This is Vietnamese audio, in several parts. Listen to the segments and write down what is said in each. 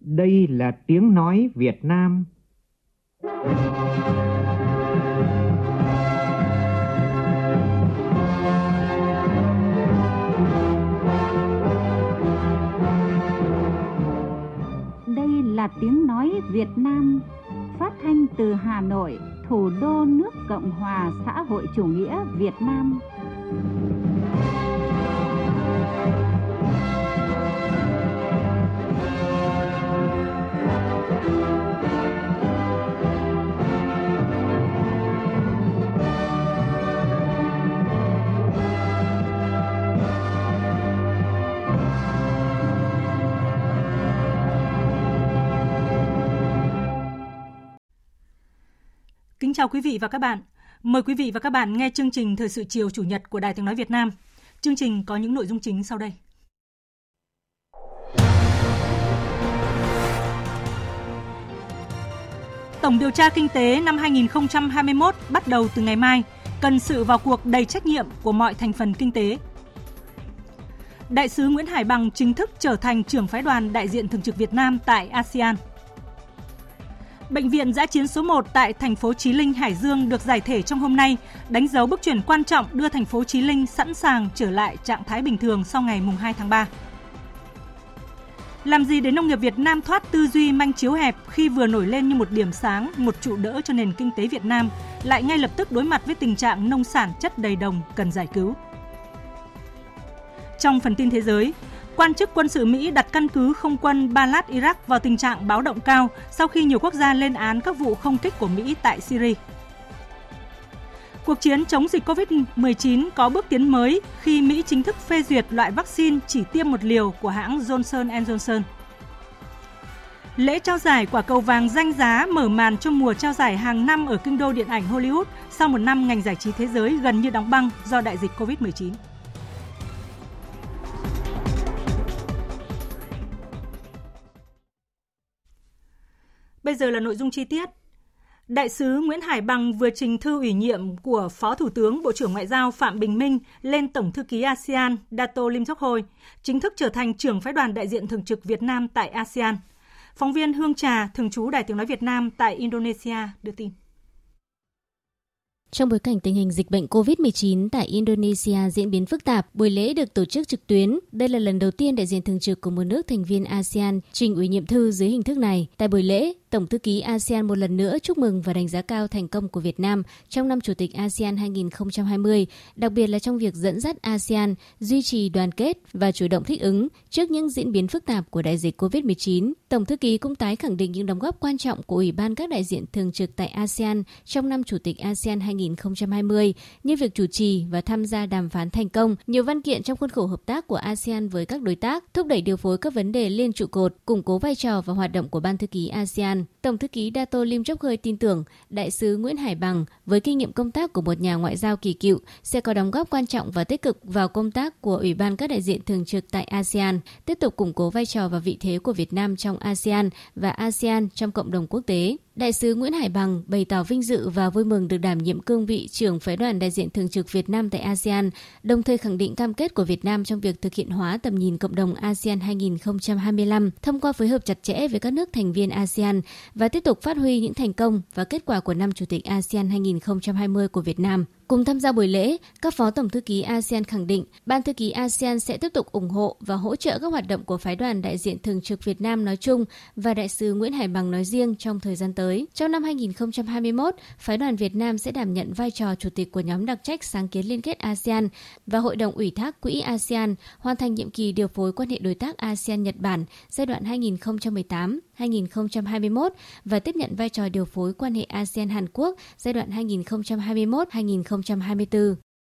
Đây là tiếng nói Việt Nam. Đây là tiếng nói Việt Nam, phát thanh từ Hà Nội, thủ đô nước Cộng hòa xã hội chủ nghĩa Việt Nam. Kính chào quý vị và các bạn. Mời quý vị và các bạn nghe chương trình Thời sự chiều Chủ nhật của Đài Tiếng nói Việt Nam. Chương trình có những nội dung chính sau đây. Tổng điều tra kinh tế năm 2021 bắt đầu từ ngày mai, cần sự vào cuộc đầy trách nhiệm của mọi thành phần kinh tế. Đại sứ Nguyễn Hải Bằng chính thức trở thành trưởng phái đoàn đại diện thường trực Việt Nam tại ASEAN. Bệnh viện dã chiến số 1 tại thành phố Chí Linh, Hải Dương được giải thể trong hôm nay, đánh dấu bước chuyển quan trọng đưa thành phố Chí Linh sẵn sàng trở lại trạng thái bình thường sau ngày 2 tháng 3. Làm gì để nông nghiệp Việt Nam thoát tư duy manh chiếu hẹp khi vừa nổi lên như một điểm sáng, một trụ đỡ cho nền kinh tế Việt Nam, lại ngay lập tức đối mặt với tình trạng nông sản chất đầy đồng cần giải cứu. Trong phần tin thế giới, quan chức quân sự Mỹ đặt căn cứ không quân Balad Iraq vào tình trạng báo động cao sau khi nhiều quốc gia lên án các vụ không kích của Mỹ tại Syria. Cuộc chiến chống dịch COVID-19 có bước tiến mới khi Mỹ chính thức phê duyệt loại vaccine chỉ tiêm một liều của hãng Johnson & Johnson. Lễ trao giải quả cầu vàng danh giá mở màn cho mùa trao giải hàng năm ở kinh đô điện ảnh Hollywood sau một năm ngành giải trí thế giới gần như đóng băng do đại dịch COVID-19. Bây giờ là nội dung chi tiết. Đại sứ Nguyễn Hải Bằng vừa trình thư ủy nhiệm của Phó Thủ tướng Bộ trưởng Ngoại giao Phạm Bình Minh lên Tổng thư ký ASEAN Dato Lim Chok Hoi, chính thức trở thành trưởng phái đoàn đại diện thường trực Việt Nam tại ASEAN. Phóng viên Hương Trà, thường trú Đài Tiếng nói Việt Nam tại Indonesia đưa tin. Trong bối cảnh tình hình dịch bệnh COVID-19 tại Indonesia diễn biến phức tạp, buổi lễ được tổ chức trực tuyến. Đây là lần đầu tiên đại diện thường trực của một nước thành viên ASEAN trình ủy nhiệm thư dưới hình thức này. Tại buổi lễ, Tổng thư ký ASEAN một lần nữa chúc mừng và đánh giá cao thành công của Việt Nam trong năm Chủ tịch ASEAN 2020, đặc biệt là trong việc dẫn dắt ASEAN duy trì đoàn kết và chủ động thích ứng trước những diễn biến phức tạp của đại dịch COVID-19. Tổng thư ký cũng tái khẳng định những đóng góp quan trọng của Ủy ban các đại diện thường trực tại ASEAN trong năm Chủ tịch ASEAN 2020 như việc chủ trì và tham gia đàm phán thành công nhiều văn kiện trong khuôn khổ hợp tác của ASEAN với các đối tác, thúc đẩy điều phối các vấn đề liên trụ cột, củng cố vai trò và hoạt động của Ban thư ký ASEAN. Tổng thư ký Dato Lim Chok Hoi tin tưởng đại sứ Nguyễn Hải Bằng với kinh nghiệm công tác của một nhà ngoại giao kỳ cựu sẽ có đóng góp quan trọng và tích cực vào công tác của Ủy ban các đại diện thường trực tại ASEAN, tiếp tục củng cố vai trò và vị thế của Việt Nam trong ASEAN và ASEAN trong cộng đồng quốc tế. Đại sứ Nguyễn Hải Bằng bày tỏ vinh dự và vui mừng được đảm nhiệm cương vị trưởng phái đoàn đại diện thường trực Việt Nam tại ASEAN, đồng thời khẳng định cam kết của Việt Nam trong việc thực hiện hóa tầm nhìn cộng đồng ASEAN 2025 thông qua phối hợp chặt chẽ với các nước thành viên ASEAN và tiếp tục phát huy những thành công và kết quả của năm Chủ tịch ASEAN 2020 của Việt Nam. Cùng tham gia buổi lễ, các phó tổng thư ký ASEAN khẳng định Ban thư ký ASEAN sẽ tiếp tục ủng hộ và hỗ trợ các hoạt động của phái đoàn đại diện thường trực Việt Nam nói chung và đại sứ Nguyễn Hải Bằng nói riêng trong thời gian tới. Trong năm 2021, phái đoàn Việt Nam sẽ đảm nhận vai trò chủ tịch của nhóm đặc trách sáng kiến liên kết ASEAN và Hội đồng ủy thác Quỹ ASEAN, hoàn thành nhiệm kỳ điều phối quan hệ đối tác ASEAN-Nhật Bản giai đoạn 2018-2021 và tiếp nhận vai trò điều phối quan hệ ASEAN-Hàn Quốc giai đoạn 2021-2024.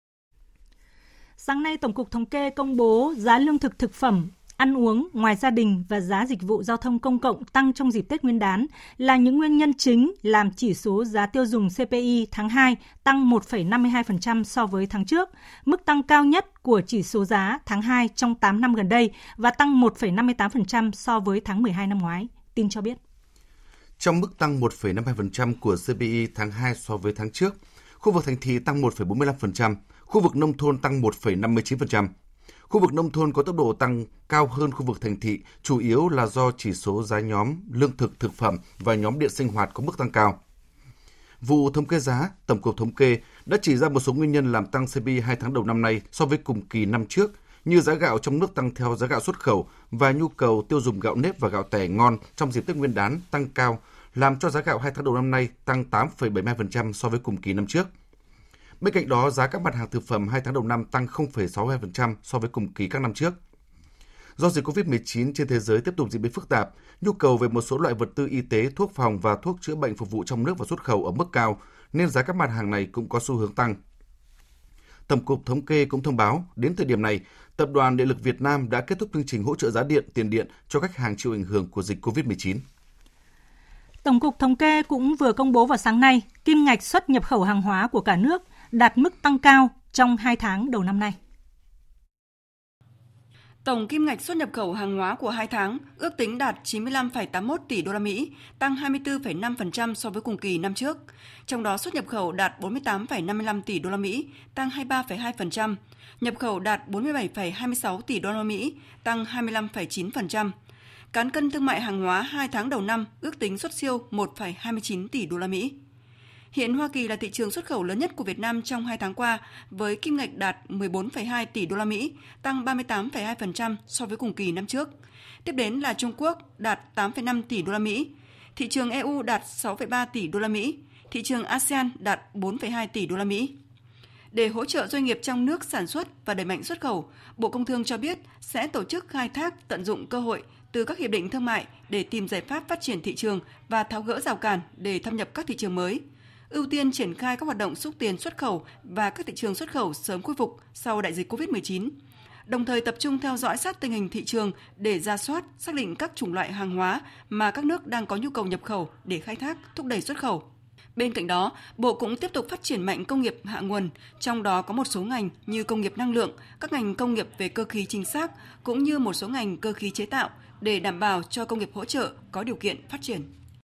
Sáng nay, Tổng cục Thống kê công bố giá lương thực thực phẩm, ăn uống ngoài gia đình và giá dịch vụ giao thông công cộng tăng trong dịp Tết Nguyên đán là những nguyên nhân chính làm chỉ số giá tiêu dùng CPI tháng 2 tăng 1,52% so với tháng trước, mức tăng cao nhất của chỉ số giá tháng 2 trong 8 năm gần đây và tăng 1,58% so với tháng 12 năm ngoái. Tin cho biết. Trong mức tăng 1,52% của CPI tháng 2 so với tháng trước, khu vực thành thị tăng 1,45%, khu vực nông thôn tăng 1,59%. Khu vực nông thôn có tốc độ tăng cao hơn khu vực thành thị, chủ yếu là do chỉ số giá nhóm lương thực, thực phẩm và nhóm điện sinh hoạt có mức tăng cao. Vụ thống kê giá, Tổng cục Thống kê đã chỉ ra một số nguyên nhân làm tăng CPI 2 tháng đầu năm nay so với cùng kỳ năm trước, như giá gạo trong nước tăng theo giá gạo xuất khẩu và nhu cầu tiêu dùng gạo nếp và gạo tẻ ngon trong dịp Tết Nguyên đán tăng cao, làm cho giá gạo 2 tháng đầu năm nay tăng 8,72% so với cùng kỳ năm trước. Bên cạnh đó, giá các mặt hàng thực phẩm 2 tháng đầu năm tăng 0,62% so với cùng kỳ các năm trước. Do dịch COVID-19 trên thế giới tiếp tục diễn biến phức tạp, nhu cầu về một số loại vật tư y tế, thuốc phòng và thuốc chữa bệnh phục vụ trong nước và xuất khẩu ở mức cao, nên giá các mặt hàng này cũng có xu hướng tăng. Tổng cục Thống kê cũng thông báo, đến thời điểm này, Tập đoàn Điện lực Việt Nam đã kết thúc chương trình hỗ trợ giá điện, tiền điện cho khách hàng chịu ảnh hưởng của dịch COVID-19. Tổng cục Thống kê cũng vừa công bố vào sáng nay, kim ngạch xuất nhập khẩu hàng hóa của cả nước đạt mức tăng cao trong 2 tháng đầu năm nay. Tổng kim ngạch xuất nhập khẩu hàng hóa của 2 tháng ước tính đạt 95,81 tỷ đô la Mỹ, tăng 24,5% so với cùng kỳ năm trước. Trong đó xuất nhập khẩu đạt 48,55 tỷ đô la Mỹ, tăng 23,2%, nhập khẩu đạt 47,26 tỷ đô la Mỹ, tăng 25,9%. Cán cân thương mại hàng hóa 2 tháng đầu năm ước tính xuất siêu 1,29 tỷ đô la Mỹ. Hiện Hoa Kỳ là thị trường xuất khẩu lớn nhất của Việt Nam trong 2 tháng qua với kim ngạch đạt 14,2 tỷ đô la Mỹ, tăng 38,2% so với cùng kỳ năm trước. Tiếp đến là Trung Quốc đạt 8,5 tỷ đô la Mỹ, thị trường EU đạt 6,3 tỷ đô la Mỹ, thị trường ASEAN đạt 4,2 tỷ đô la Mỹ. Để hỗ trợ doanh nghiệp trong nước sản xuất và đẩy mạnh xuất khẩu, Bộ Công Thương cho biết sẽ tổ chức khai thác tận dụng cơ hội từ các hiệp định thương mại để tìm giải pháp phát triển thị trường và tháo gỡ rào cản để thâm nhập các thị trường mới. Ưu tiên triển khai các hoạt động xúc tiến xuất khẩu và các thị trường xuất khẩu sớm khôi phục sau đại dịch COVID-19. Đồng thời tập trung theo dõi sát tình hình thị trường để rà soát, xác định các chủng loại hàng hóa mà các nước đang có nhu cầu nhập khẩu để khai thác, thúc đẩy xuất khẩu. Bên cạnh đó, Bộ cũng tiếp tục phát triển mạnh công nghiệp hạ nguồn, trong đó có một số ngành như công nghiệp năng lượng, các ngành công nghiệp về cơ khí chính xác, cũng như một số ngành cơ khí chế tạo để đảm bảo cho công nghiệp hỗ trợ có điều kiện phát triển.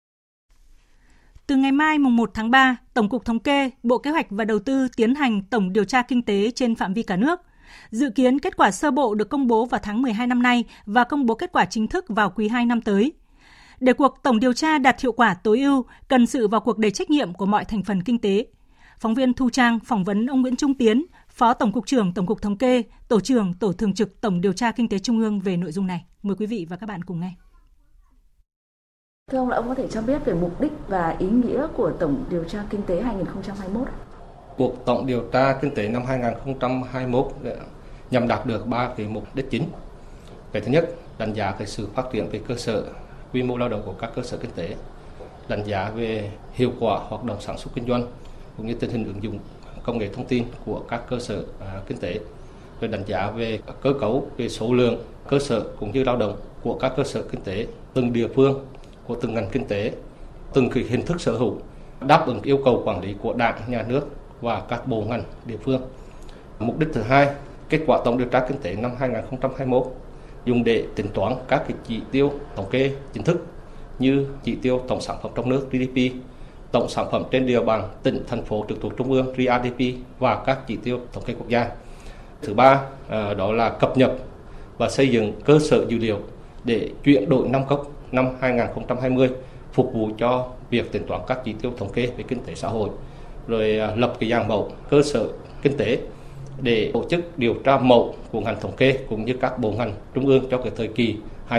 Từ ngày mai mùng 1 tháng 3, Tổng cục Thống kê, Bộ Kế hoạch và Đầu tư tiến hành tổng điều tra kinh tế trên phạm vi cả nước. Dự kiến kết quả sơ bộ được công bố vào tháng 12 năm nay và công bố kết quả chính thức vào quý 2 năm tới. Để cuộc tổng điều tra đạt hiệu quả tối ưu, cần sự vào cuộc đầy trách nhiệm của mọi thành phần kinh tế. Phóng viên Thu Trang phỏng vấn ông Nguyễn Trung Tiến, Phó Tổng cục trưởng Tổng cục Thống kê, Tổ trưởng Tổ thường trực Tổng điều tra Kinh tế Trung ương về nội dung này. Mời quý vị và các bạn cùng nghe. Thưa ông, ông có thể cho biết về mục đích và ý nghĩa của Tổng điều tra Kinh tế 2021? Cuộc Tổng điều tra Kinh tế năm 2021 nhằm đạt được 3 cái mục đích chính. Cái thứ nhất, đánh giá cái sự phát triển về cơ sở, quy mô lao động của các cơ sở kinh tế, đánh giá về hiệu quả hoạt động sản xuất kinh doanh, cũng như tình hình ứng dụng công nghệ thông tin của các cơ sở kinh tế, rồi đánh giá về cơ cấu, về số lượng cơ sở cũng như lao động của các cơ sở kinh tế, từng địa phương, của từng ngành kinh tế, từng cái hình thức sở hữu, đáp ứng yêu cầu quản lý của Đảng, Nhà nước và các bộ ngành địa phương. Mục đích thứ hai, kết quả tổng điều tra kinh tế năm 2021 dùng để tính toán các cái chỉ tiêu thống kê chính thức như chỉ tiêu tổng sản phẩm trong nước GDP, tổng sản phẩm trên địa bàn tỉnh, thành phố trực thuộc trung ương GRDP và các chỉ tiêu thống kê quốc gia. Thứ ba, đó là cập nhật và xây dựng cơ sở dữ liệu để chuyển đổi năm cốc năm 2020 phục vụ cho việc tính toán các chỉ tiêu thống kê về kinh tế xã hội, rồi lập cái dạng mẫu cơ sở kinh tế để tổ chức điều tra mẫu của ngành thống kê cũng như các bộ ngành trung ương cho cái thời kỳ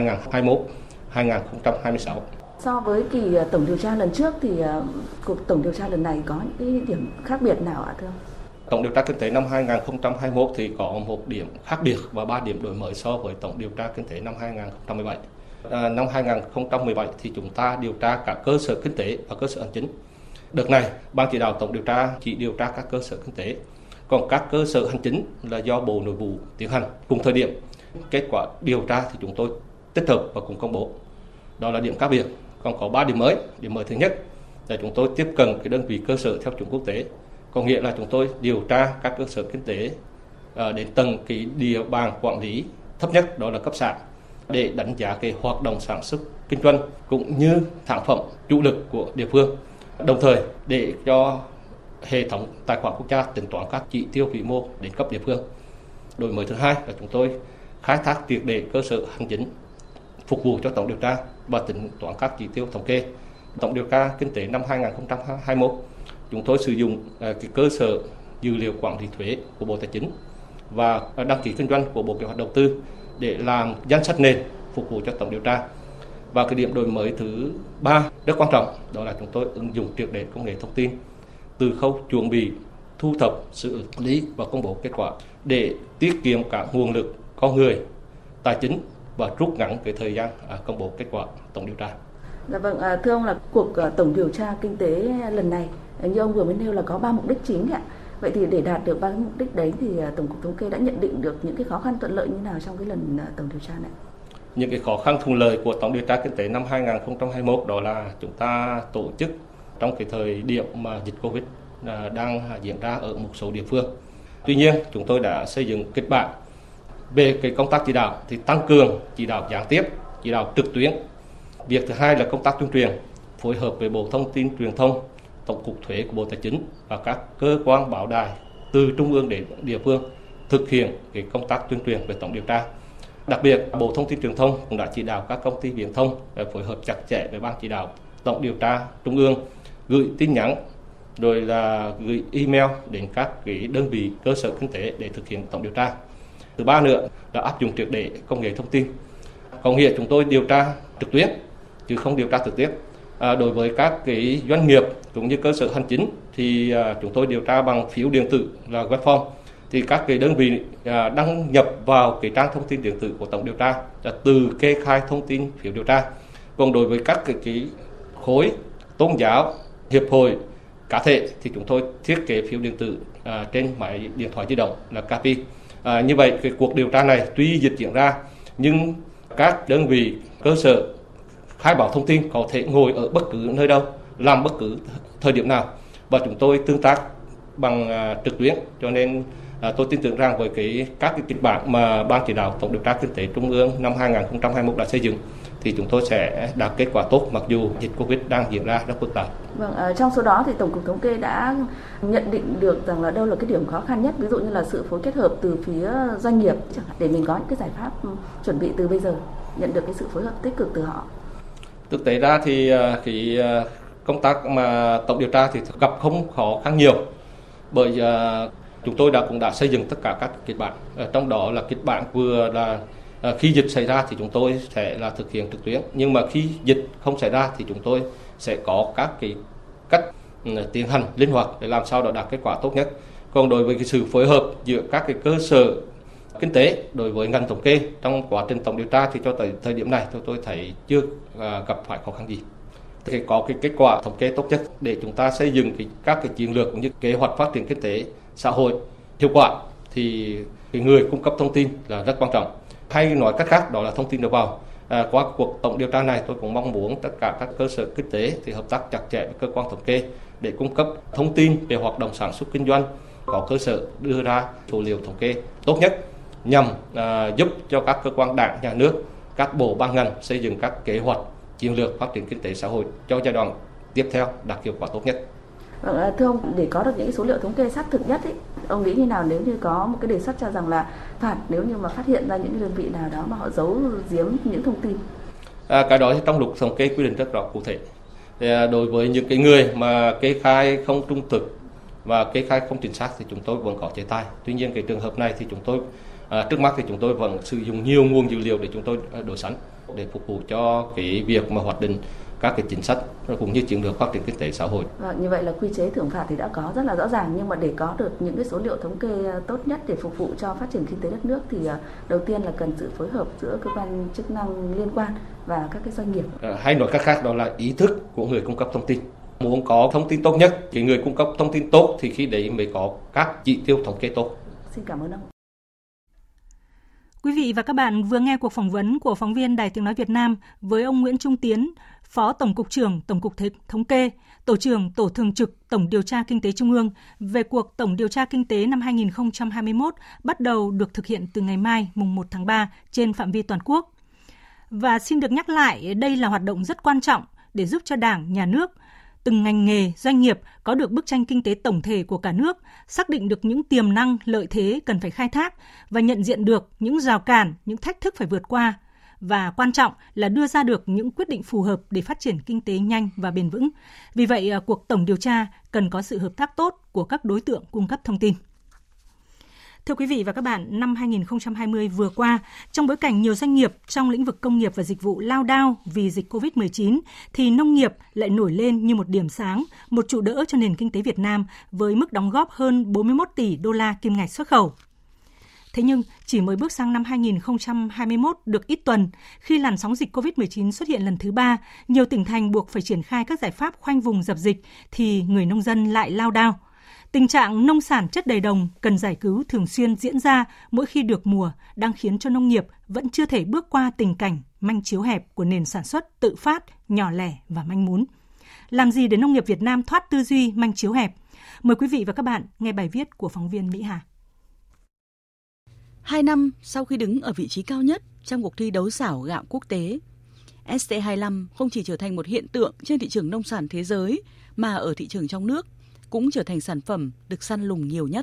2021-2026. So với kỳ tổng điều tra lần trước thì cuộc tổng điều tra lần này có những cái điểm khác biệt nào ạ thưa ông? Tổng điều tra kinh tế năm 2021 thì có một điểm khác biệt và 3 điểm đổi mới so với tổng điều tra kinh tế năm 2017. Năm 2017 thì chúng ta điều tra cả cơ sở kinh tế và cơ sở hành chính. Đợt này, Ban chỉ đạo tổng điều tra chỉ điều tra các cơ sở kinh tế, còn các cơ sở hành chính là do Bộ Nội vụ tiến hành. Cùng thời điểm, kết quả điều tra thì chúng tôi tích hợp và cùng công bố. Đó là điểm khác biệt. Còn có 3 điểm mới. Điểm mới thứ nhất là chúng tôi tiếp cận cái đơn vị cơ sở theo chuẩn quốc tế. Có nghĩa là chúng tôi điều tra các cơ sở kinh tế đến tầng cái địa bàn quản lý thấp nhất, đó là cấp xã, để đánh giá cái hoạt động sản xuất kinh doanh cũng như sản phẩm chủ lực của địa phương, đồng thời để cho hệ thống tài khoản quốc gia tính toán các chỉ tiêu vĩ mô đến cấp địa phương. Đổi mới thứ hai là chúng tôi khai thác triệt để cơ sở hành chính phục vụ cho tổng điều tra và tính toán các chỉ tiêu thống kê. Tổng điều tra kinh tế năm 2021, chúng tôi sử dụng cái cơ sở dữ liệu quản lý thuế của Bộ Tài chính và đăng ký kinh doanh của Bộ Kế hoạch Đầu tư để làm danh sách nền phục vụ cho tổng điều tra. Và cái điểm đổi mới thứ ba rất quan trọng đó là chúng tôi ứng dụng triệt để công nghệ thông tin từ khâu chuẩn bị, thu thập, xử lý và công bố kết quả để tiết kiệm cả nguồn lực con người, tài chính và rút ngắn cái thời gian công bố kết quả tổng điều tra. Dạ vâng, thưa ông là cuộc tổng điều tra kinh tế lần này như ông vừa mới nêu là có 3 mục đích chính ạ. Vậy thì để đạt được 3 mục đích đấy thì Tổng cục Thống kê đã nhận định được những cái khó khăn thuận lợi như nào trong cái lần tổng điều tra này? Những cái khó khăn thuận lợi của tổng điều tra kinh tế năm 2021 đó là chúng ta tổ chức trong cái thời điểm mà dịch Covid đang diễn ra ở một số địa phương. Tuy nhiên, chúng tôi đã xây dựng kịch bản về cái công tác chỉ đạo thì tăng cường chỉ đạo gián tiếp, chỉ đạo trực tuyến. Việc thứ hai là công tác tuyên truyền, phối hợp với Bộ Thông tin Truyền thông, Tổng cục Thuế của Bộ Tài chính và các cơ quan báo đài từ trung ương đến địa phương thực hiện cái công tác tuyên truyền về tổng điều tra. Đặc biệt, Bộ Thông tin Truyền thông cũng đã chỉ đạo các công ty viễn thông phối hợp chặt chẽ với Ban chỉ đạo tổng điều tra trung ương, gửi tin nhắn rồi là gửi email đến các cái đơn vị cơ sở kinh tế để thực hiện tổng điều tra. Thứ ba nữa là áp dụng triệt để công nghệ thông tin. Có nghĩa chúng tôi điều tra trực tuyến chứ không điều tra trực tiếp. Đối với các cái doanh nghiệp cũng như cơ sở hành chính thì chúng tôi điều tra bằng phiếu điện tử là web form. Thì các cái đơn vị đăng nhập vào cái trang thông tin điện tử của tổng điều tra là từ kê khai thông tin phiếu điều tra. Còn đối với các cái khối tôn giáo, hiệp hội, cá thể thì chúng tôi thiết kế phiếu điện tử trên máy điện thoại di động là CAPI. Như vậy cái cuộc điều tra này tuy dịch diễn ra nhưng các đơn vị cơ sở khai báo thông tin có thể ngồi ở bất cứ nơi đâu, làm bất cứ thời điểm nào và chúng tôi tương tác bằng trực tuyến, cho nên tôi tin tưởng rằng với các cái kịch bản mà Ban chỉ đạo tổng điều tra kinh tế trung ương năm 2021 đã xây dựng thì chúng tôi sẽ đạt kết quả tốt mặc dù dịch Covid đang diễn ra rất phức tạp. Vâng, trong số đó thì Tổng cục Thống kê đã nhận định được rằng là đâu là cái điểm khó khăn nhất, ví dụ như là sự phối kết hợp từ phía doanh nghiệp chẳng hạn, để mình có những cái giải pháp chuẩn bị từ bây giờ, nhận được cái sự phối hợp tích cực từ họ. Thực tế ra thì cái công tác mà tổng điều tra thì gặp không khó khăn nhiều, bởi chúng tôi cũng đã xây dựng tất cả các kịch bản, trong đó là kịch bản vừa là khi dịch xảy ra thì chúng tôi sẽ là thực hiện trực tuyến, nhưng mà khi dịch không xảy ra thì chúng tôi sẽ có các cái cách tiến hành linh hoạt để làm sao đạt kết quả tốt nhất. Còn đối với cái sự phối hợp giữa các cái cơ sở kinh tế đối với ngành thống kê trong quá trình tổng điều tra thì cho tới thời điểm này tôi thấy chưa gặp phải khó khăn gì. Thì có cái kết quả thống kê tốt nhất để chúng ta xây dựng các cái chiến lược cũng như kế hoạch phát triển kinh tế xã hội hiệu quả thì cái người cung cấp thông tin là rất quan trọng. Hay nói cách khác đó là thông tin đầu vào. Qua cuộc tổng điều tra này tôi cũng mong muốn tất cả các cơ sở kinh tế thì hợp tác chặt chẽ với cơ quan thống kê để cung cấp thông tin về hoạt động sản xuất kinh doanh, có cơ sở đưa ra số liệu thống kê tốt nhất nhằm giúp cho các cơ quan đảng, nhà nước, các bộ ban ngành xây dựng các kế hoạch chiến lược phát triển kinh tế xã hội cho giai đoạn tiếp theo đạt hiệu quả tốt nhất. Vâng, thưa ông, để có được những số liệu thống kê xác thực nhất ông nghĩ như nào nếu như có một cái đề xuất cho rằng là phạt nếu như mà phát hiện ra những đơn vị nào đó mà họ giấu giếm những thông tin? Cái đó thì trong luật thống kê quy định rất rõ cụ thể. Đối với những cái người mà kê khai không trung thực và kê khai không chính xác thì chúng tôi vẫn có chế tài. Tuy nhiên cái trường hợp này thì chúng tôi trước mắt thì chúng tôi vẫn sử dụng nhiều nguồn dữ liệu để chúng tôi đối sánh để phục vụ cho cái việc mà hoạch định các cái chính sách cũng như chiến lược phát triển kinh tế xã hội. Như vậy là quy chế thưởng phạt thì đã có rất là rõ ràng, nhưng mà để có được những cái số liệu thống kê tốt nhất để phục vụ cho phát triển kinh tế đất nước thì đầu tiên là cần sự phối hợp giữa cơ quan chức năng liên quan và các cái doanh nghiệp. Hay nói cách khác đó là ý thức của người cung cấp thông tin. Muốn có thông tin tốt nhất thì người cung cấp thông tin tốt thì khi đấy mới có các chỉ tiêu thống kê tốt. Xin cảm ơn ông. Quý vị và các bạn vừa nghe cuộc phỏng vấn của phóng viên Đài Tiếng nói Việt Nam với ông Nguyễn Trung Tiến, Phó Tổng cục trưởng Tổng cục Thống kê, Tổ trưởng Tổ thường trực Tổng điều tra Kinh tế Trung ương về cuộc tổng điều tra kinh tế năm 2021 bắt đầu được thực hiện từ ngày mai mùng 1 tháng 3 trên phạm vi toàn quốc. Và xin được nhắc lại, đây là hoạt động rất quan trọng để giúp cho Đảng, Nhà nước từng ngành nghề, doanh nghiệp có được bức tranh kinh tế tổng thể của cả nước, xác định được những tiềm năng, lợi thế cần phải khai thác và nhận diện được những rào cản, những thách thức phải vượt qua. Và quan trọng là đưa ra được những quyết định phù hợp để phát triển kinh tế nhanh và bền vững. Vì vậy, cuộc tổng điều tra cần có sự hợp tác tốt của các đối tượng cung cấp thông tin. Thưa quý vị và các bạn, năm 2020 vừa qua, trong bối cảnh nhiều doanh nghiệp trong lĩnh vực công nghiệp và dịch vụ lao đao vì dịch Covid-19, thì nông nghiệp lại nổi lên như một điểm sáng, một trụ đỡ cho nền kinh tế Việt Nam với mức đóng góp hơn 41 tỷ đô la kim ngạch xuất khẩu. Thế nhưng, chỉ mới bước sang năm 2021 được ít tuần, khi làn sóng dịch Covid-19 xuất hiện lần thứ 3, nhiều tỉnh thành buộc phải triển khai các giải pháp khoanh vùng dập dịch, thì người nông dân lại lao đao. Tình trạng nông sản chất đầy đồng cần giải cứu thường xuyên diễn ra mỗi khi được mùa đang khiến cho nông nghiệp vẫn chưa thể bước qua tình cảnh manh chiếu hẹp của nền sản xuất tự phát, nhỏ lẻ và manh mún. Làm gì để nông nghiệp Việt Nam thoát tư duy manh chiếu hẹp? Mời quý vị và các bạn nghe bài viết của phóng viên Mỹ Hà. 2 năm sau khi đứng ở vị trí cao nhất trong cuộc thi đấu xảo gạo quốc tế, ST25 không chỉ trở thành một hiện tượng trên thị trường nông sản thế giới mà ở thị trường trong nước cũng trở thành sản phẩm được săn lùng nhiều nhất.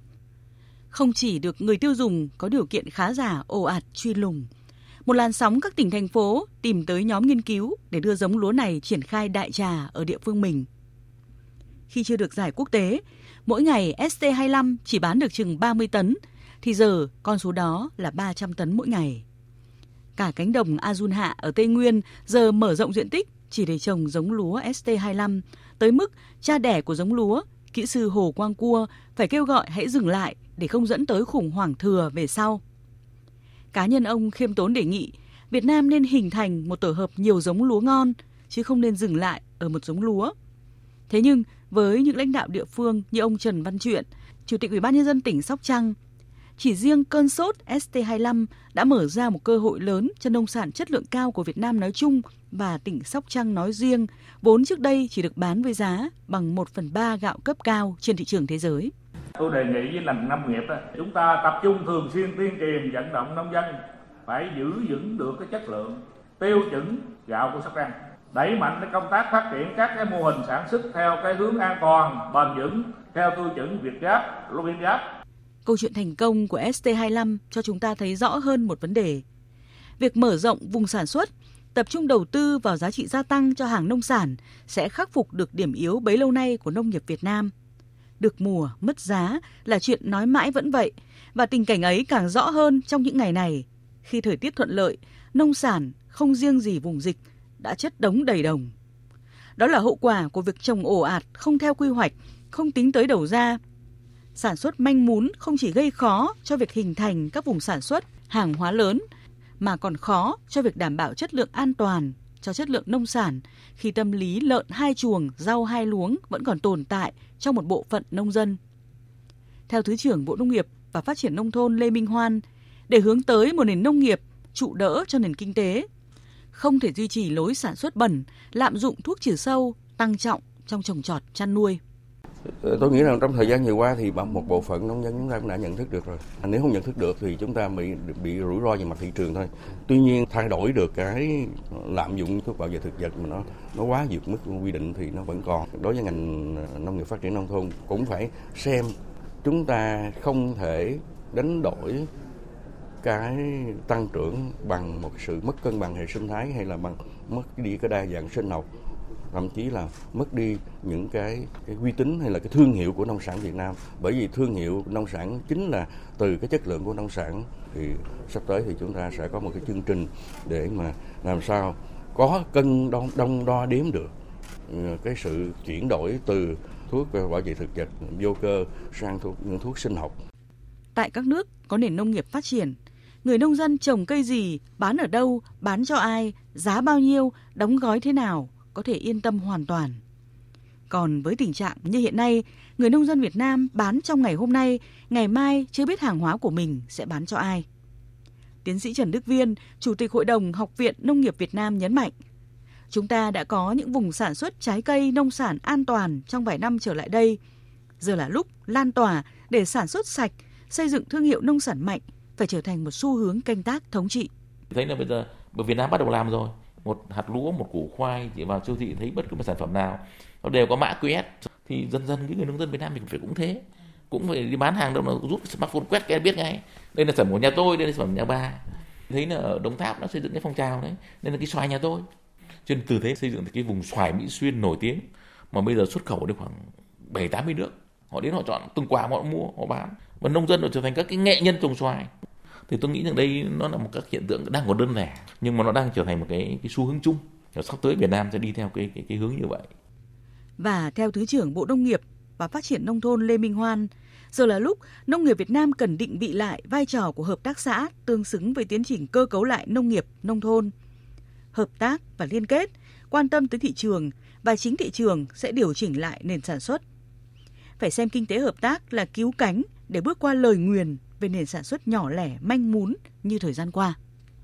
Không chỉ được người tiêu dùng có điều kiện khá giả ồ ạt truy lùng, một làn sóng các tỉnh thành phố tìm tới nhóm nghiên cứu để đưa giống lúa này triển khai đại trà ở địa phương mình. Khi chưa được giải quốc tế, mỗi ngày ST25 chỉ bán được chừng 30 tấn, thì giờ con số đó là 300 tấn mỗi ngày. Cả cánh đồng Azun Hạ ở Tây Nguyên giờ mở rộng diện tích chỉ để trồng giống lúa ST25, tới mức cha đẻ của giống lúa, kỹ sư Hồ Quang Cua, phải kêu gọi hãy dừng lại để không dẫn tới khủng hoảng thừa về sau. Cá nhân ông khiêm tốn đề nghị Việt Nam nên hình thành một tổ hợp nhiều giống lúa ngon, chứ không nên dừng lại ở một giống lúa. Thế nhưng, với những lãnh đạo địa phương như ông Trần Văn Truyện, Chủ tịch Ủy ban Nhân dân tỉnh Sóc Trăng, chỉ riêng cơn sốt ST25 đã mở ra một cơ hội lớn cho nông sản chất lượng cao của Việt Nam nói chung và tỉnh Sóc Trăng nói riêng, vốn trước đây chỉ được bán với giá bằng 1/3 gạo cấp cao trên thị trường thế giới. Tôi đề nghị với ngành nông nghiệp chúng ta tập trung thường xuyên tuyên truyền vận động nông dân phải giữ vững được cái chất lượng tiêu chuẩn gạo của Sóc Trăng, đẩy mạnh cái công tác phát triển các cái mô hình sản xuất theo cái hướng an toàn, bền vững theo tiêu chuẩn Việt Gáp, Lô Viên Gáp. Câu chuyện thành công của ST25 cho chúng ta thấy rõ hơn một vấn đề. Việc mở rộng vùng sản xuất, tập trung đầu tư vào giá trị gia tăng cho hàng nông sản sẽ khắc phục được điểm yếu bấy lâu nay của nông nghiệp Việt Nam. Được mùa, mất giá là chuyện nói mãi vẫn vậy, và tình cảnh ấy càng rõ hơn trong những ngày này, khi thời tiết thuận lợi, nông sản không riêng gì vùng dịch đã chất đống đầy đồng. Đó là hậu quả của việc trồng ồ ạt không theo quy hoạch, không tính tới đầu ra. Sản xuất manh mún không chỉ gây khó cho việc hình thành các vùng sản xuất hàng hóa lớn, mà còn khó cho việc đảm bảo chất lượng an toàn cho chất lượng nông sản khi tâm lý lợn hai chuồng, rau hai luống vẫn còn tồn tại trong một bộ phận nông dân. Theo Thứ trưởng Bộ Nông nghiệp và Phát triển Nông thôn Lê Minh Hoan, để hướng tới một nền nông nghiệp trụ đỡ cho nền kinh tế, không thể duy trì lối sản xuất bẩn, lạm dụng thuốc trừ sâu, tăng trọng trong trồng trọt, chăn nuôi. Tôi nghĩ rằng trong thời gian vừa qua thì một bộ phận nông dân chúng ta cũng đã nhận thức được rồi. Nếu không nhận thức được thì chúng ta bị rủi ro về mặt thị trường thôi. Tuy nhiên thay đổi được cái lạm dụng thuốc bảo vệ thực vật mà nó quá vượt mức quy định thì nó vẫn còn. Đối với ngành nông nghiệp phát triển nông thôn cũng phải xem, chúng ta không thể đánh đổi cái tăng trưởng bằng một sự mất cân bằng hệ sinh thái, hay là bằng mất đi cái đa dạng sinh học, thậm chí là mất đi những cái uy tín hay là cái thương hiệu của nông sản Việt Nam. Bởi vì thương hiệu nông sản chính là từ cái chất lượng của nông sản. Thì sắp tới thì chúng ta sẽ có một cái chương trình để mà làm sao có cân đong đo đếm được cái sự chuyển đổi từ thuốc bảo vệ thực vật vô cơ sang những thuốc sinh học. Tại các nước có nền nông nghiệp phát triển, người nông dân trồng cây gì, bán ở đâu, bán cho ai, giá bao nhiêu, đóng gói thế nào, có thể yên tâm hoàn toàn. Còn với tình trạng như hiện nay, người nông dân Việt Nam bán trong ngày hôm nay, ngày mai chưa biết hàng hóa của mình sẽ bán cho ai. Tiến sĩ Trần Đức Viên, Chủ tịch Hội đồng Học viện Nông nghiệp Việt Nam nhấn mạnh, chúng ta đã có những vùng sản xuất trái cây nông sản an toàn trong vài năm trở lại đây. Giờ là lúc lan tỏa để sản xuất sạch, xây dựng thương hiệu nông sản mạnh phải trở thành một xu hướng canh tác thống trị. Thấy là bây giờ Việt Nam bắt đầu làm rồi. một hạt lúa, một củ khoai, chỉ vào siêu thị thấy bất cứ một sản phẩm nào nó đều có mã QR, thì dần dần cái người nông dân Việt Nam mình phải cũng thế, cũng phải đi bán hàng đâu mà rút smartphone quét cái biết ngay đây là sản phẩm của nhà tôi, đây là sản phẩm nhà bà. Thấy là ở Đồng Tháp nó xây dựng cái phong trào đấy, nên là cái xoài nhà tôi. Cho nên từ thế xây dựng cái vùng xoài Mỹ Xuyên nổi tiếng mà bây giờ xuất khẩu được khoảng 7-80 nước. Họ đến họ chọn từng quả họ mua, họ bán, và nông dân họ trở thành các cái nghệ nhân trồng xoài. Thì tôi nghĩ rằng đây nó là một các hiện tượng đang còn đơn lẻ, nhưng mà nó đang trở thành một cái xu hướng chung. Sắp tới Việt Nam sẽ đi theo cái hướng như vậy. Và theo Thứ trưởng Bộ Nông nghiệp và Phát triển Nông thôn Lê Minh Hoan, giờ là lúc nông nghiệp Việt Nam cần định vị lại vai trò của hợp tác xã tương xứng với tiến trình cơ cấu lại nông nghiệp, nông thôn. Hợp tác và liên kết, quan tâm tới thị trường và chính thị trường sẽ điều chỉnh lại nền sản xuất. Phải xem kinh tế hợp tác là cứu cánh để bước qua lời nguyền về nền sản xuất nhỏ lẻ, manh mún như thời gian qua.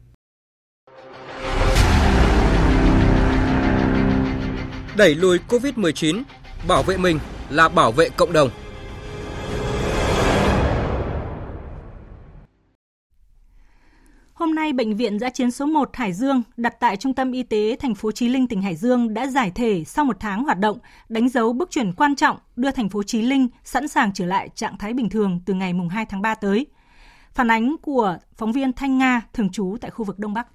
Đẩy lùi Covid-19, bảo vệ mình là bảo vệ cộng đồng. Hôm nay, Bệnh viện Dã chiến số 1 Hải Dương đặt tại Trung tâm Y tế thành phố Chí Linh, tỉnh Hải Dương đã giải thể sau một tháng hoạt động, đánh dấu bước chuyển quan trọng đưa thành phố Chí Linh sẵn sàng trở lại trạng thái bình thường từ ngày 2 tháng 3 tới. Phản ánh của phóng viên Thanh Nga, thường trú tại khu vực Đông Bắc.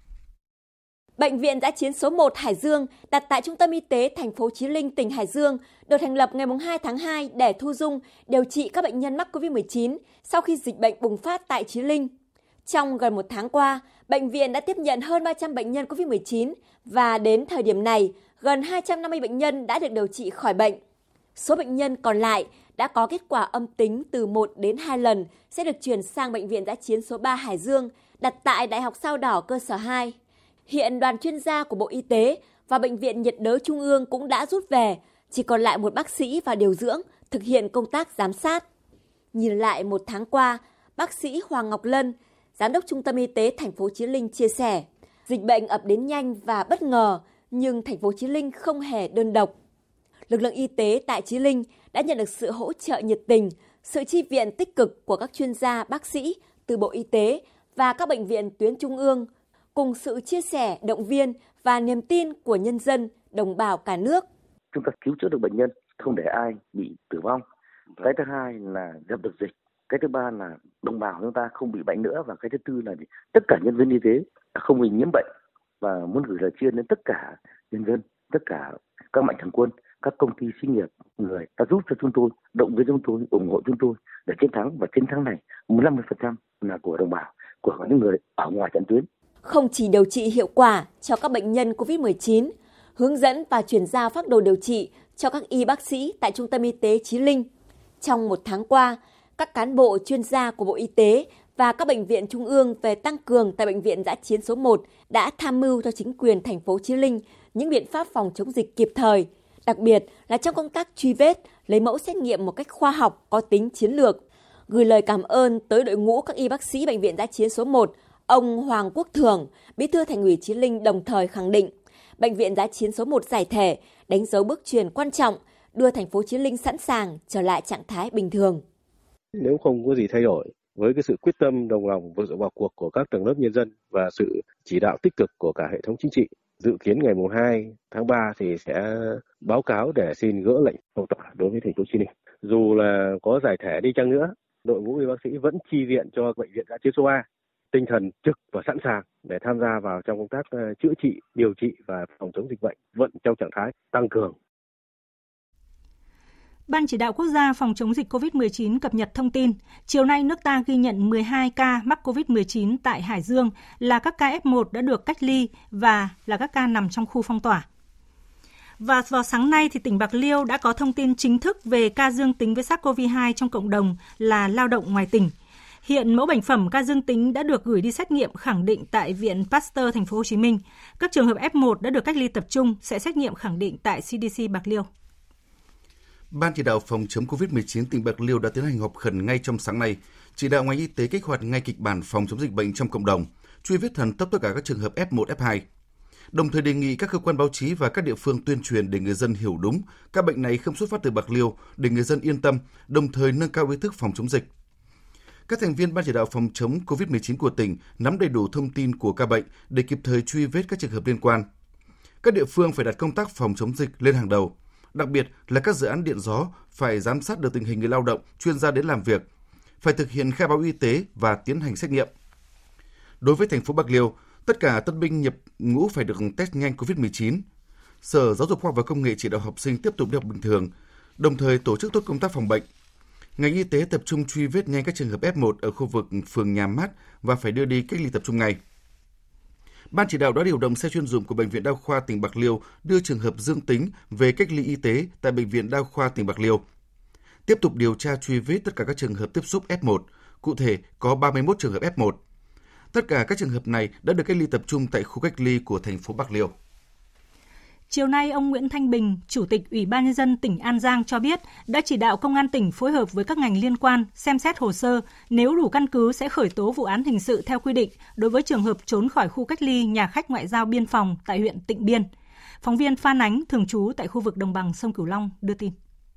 Bệnh viện Dã chiến số 1 Hải Dương đặt tại Trung tâm Y tế thành phố Chí Linh, tỉnh Hải Dương được thành lập ngày 2 tháng 2 để thu dung, điều trị các bệnh nhân mắc COVID-19 sau khi dịch bệnh bùng phát tại Chí Linh. Trong gần một tháng qua, bệnh viện đã tiếp nhận hơn 300 bệnh nhân COVID-19 và đến thời điểm này, gần 250 bệnh nhân đã được điều trị khỏi bệnh. Số bệnh nhân còn lại đã có kết quả âm tính từ 1 đến 2 lần sẽ được chuyển sang Bệnh viện Dã chiến số 3 Hải Dương đặt tại Đại học Sao Đỏ cơ sở 2. Hiện đoàn chuyên gia của Bộ Y tế và Bệnh viện nhiệt đới Trung ương cũng đã rút về, chỉ còn lại một bác sĩ và điều dưỡng thực hiện công tác giám sát. Nhìn lại một tháng qua, bác sĩ Hoàng Ngọc Lân, Giám đốc Trung tâm Y tế thành phố Chí Linh chia sẻ, dịch bệnh ập đến nhanh và bất ngờ, nhưng thành phố Chí Linh không hề đơn độc. Lực lượng y tế tại Chí Linh đã nhận được sự hỗ trợ nhiệt tình, sự chi viện tích cực của các chuyên gia, bác sĩ từ Bộ Y tế và các bệnh viện tuyến trung ương, cùng sự chia sẻ, động viên và niềm tin của nhân dân, đồng bào cả nước. Chúng ta cứu chữa được bệnh nhân, không để ai bị tử vong. Cái thứ hai là dập được dịch. Cái thứ ba là đồng bào chúng ta không bị bệnh nữa, và cái thứ tư là tất cả nhân viên y tế không bị nhiễm bệnh. Và muốn gửi lời chia đến tất cả nhân dân, tất cả các mạnh thường quân, các công ty xí nghiệp, người ta giúp cho chúng tôi, động viên chúng tôi, ủng hộ chúng tôi để chiến thắng, và chiến thắng này 50% là của đồng bào, của những người ở ngoài trận tuyến. Không chỉ điều trị hiệu quả cho các bệnh nhân COVID-19, hướng dẫn và chuyển giao phác đồ điều trị cho các y bác sĩ tại Trung tâm Y tế Chí Linh. Trong một tháng qua, các cán bộ chuyên gia của Bộ Y tế và các bệnh viện trung ương về tăng cường tại Bệnh viện Dã chiến số 1 đã tham mưu cho chính quyền thành phố Chí Linh những biện pháp phòng chống dịch kịp thời, đặc biệt là trong công tác truy vết, lấy mẫu xét nghiệm một cách khoa học, có tính chiến lược. Gửi lời cảm ơn tới đội ngũ các y bác sĩ Bệnh viện Dã chiến số 1, ông Hoàng Quốc Thưởng, Bí thư Thành ủy Chí Linh đồng thời khẳng định, Bệnh viện Dã chiến số 1 giải thể, đánh dấu bước chuyển quan trọng, đưa thành phố Chí Linh sẵn sàng trở lại trạng thái bình thường. Nếu không có gì thay đổi, với cái sự quyết tâm đồng lòng và sự vào cuộc của các tầng lớp nhân dân và sự chỉ đạo tích cực của cả hệ thống chính trị, dự kiến ngày 2 tháng 3 thì sẽ báo cáo để xin gỡ lệnh phong tỏa đối với thành phố Chí Linh. Dù là có giải thể đi chăng nữa, đội ngũ y bác sĩ vẫn chi viện cho Bệnh viện Dã chiến số 3, tinh thần trực và sẵn sàng để tham gia vào trong công tác chữa trị, điều trị và phòng chống dịch bệnh, vẫn trong trạng thái tăng cường. Ban Chỉ đạo Quốc gia phòng chống dịch COVID-19 cập nhật thông tin, chiều nay nước ta ghi nhận 12 ca mắc COVID-19 tại Hải Dương là các ca F1 đã được cách ly và là các ca nằm trong khu phong tỏa. Và vào sáng nay, thì tỉnh Bạc Liêu đã có thông tin chính thức về ca dương tính với SARS-CoV-2 trong cộng đồng là lao động ngoài tỉnh. Hiện mẫu bệnh phẩm ca dương tính đã được gửi đi xét nghiệm khẳng định tại Viện Pasteur Thành phố Hồ Chí Minh. Các trường hợp F1 đã được cách ly tập trung sẽ xét nghiệm khẳng định tại CDC Bạc Liêu. Ban chỉ đạo phòng chống COVID-19 tỉnh Bạc Liêu đã tiến hành họp khẩn ngay trong sáng nay, chỉ đạo ngành y tế kích hoạt ngay kịch bản phòng chống dịch bệnh trong cộng đồng, truy vết thần tốc tất cả các trường hợp F1, F2. Đồng thời đề nghị các cơ quan báo chí và các địa phương tuyên truyền để người dân hiểu đúng các bệnh này không xuất phát từ Bạc Liêu để người dân yên tâm, đồng thời nâng cao ý thức phòng chống dịch. các thành viên Ban chỉ đạo phòng chống COVID-19 của tỉnh nắm đầy đủ thông tin của ca bệnh để kịp thời truy vết các trường hợp liên quan. Các địa phương phải đặt công tác phòng chống dịch lên hàng đầu, đặc biệt là các dự án điện gió phải giám sát được tình hình người lao động, chuyên gia đến làm việc, phải thực hiện khai báo y tế và tiến hành xét nghiệm. Đối với thành phố Bạc Liêu, tất cả tân binh nhập ngũ phải được test nhanh COVID-19. Sở Giáo dục Khoa học và Công nghệ chỉ đạo học sinh tiếp tục đi học bình thường, đồng thời tổ chức tốt công tác phòng bệnh. Ngành y tế tập trung truy vết nhanh các trường hợp F1 ở khu vực phường Nhà Mát và phải đưa đi cách ly tập trung ngay. Ban chỉ đạo đã điều động xe chuyên dụng của Bệnh viện Đa khoa tỉnh Bạc Liêu đưa trường hợp dương tính về cách ly y tế tại Bệnh viện Đa khoa tỉnh Bạc Liêu. Tiếp tục điều tra truy vết tất cả các trường hợp tiếp xúc F1, cụ thể có 31 trường hợp F1. Tất cả các trường hợp này đã được cách ly tập trung tại khu cách ly của thành phố Bạc Liêu. Chiều nay, ông Nguyễn Thanh Bình, Chủ tịch Ủy ban Nhân dân tỉnh An Giang cho biết đã chỉ đạo Công an tỉnh phối hợp với các ngành liên quan xem xét hồ sơ, nếu đủ căn cứ sẽ khởi tố vụ án hình sự theo quy định đối với trường hợp trốn khỏi khu cách ly nhà khách ngoại giao Biên Phòng tại huyện Tịnh Biên. Phóng viên Phan Ánh, thường trú tại khu vực đồng bằng sông Cửu Long đưa tin.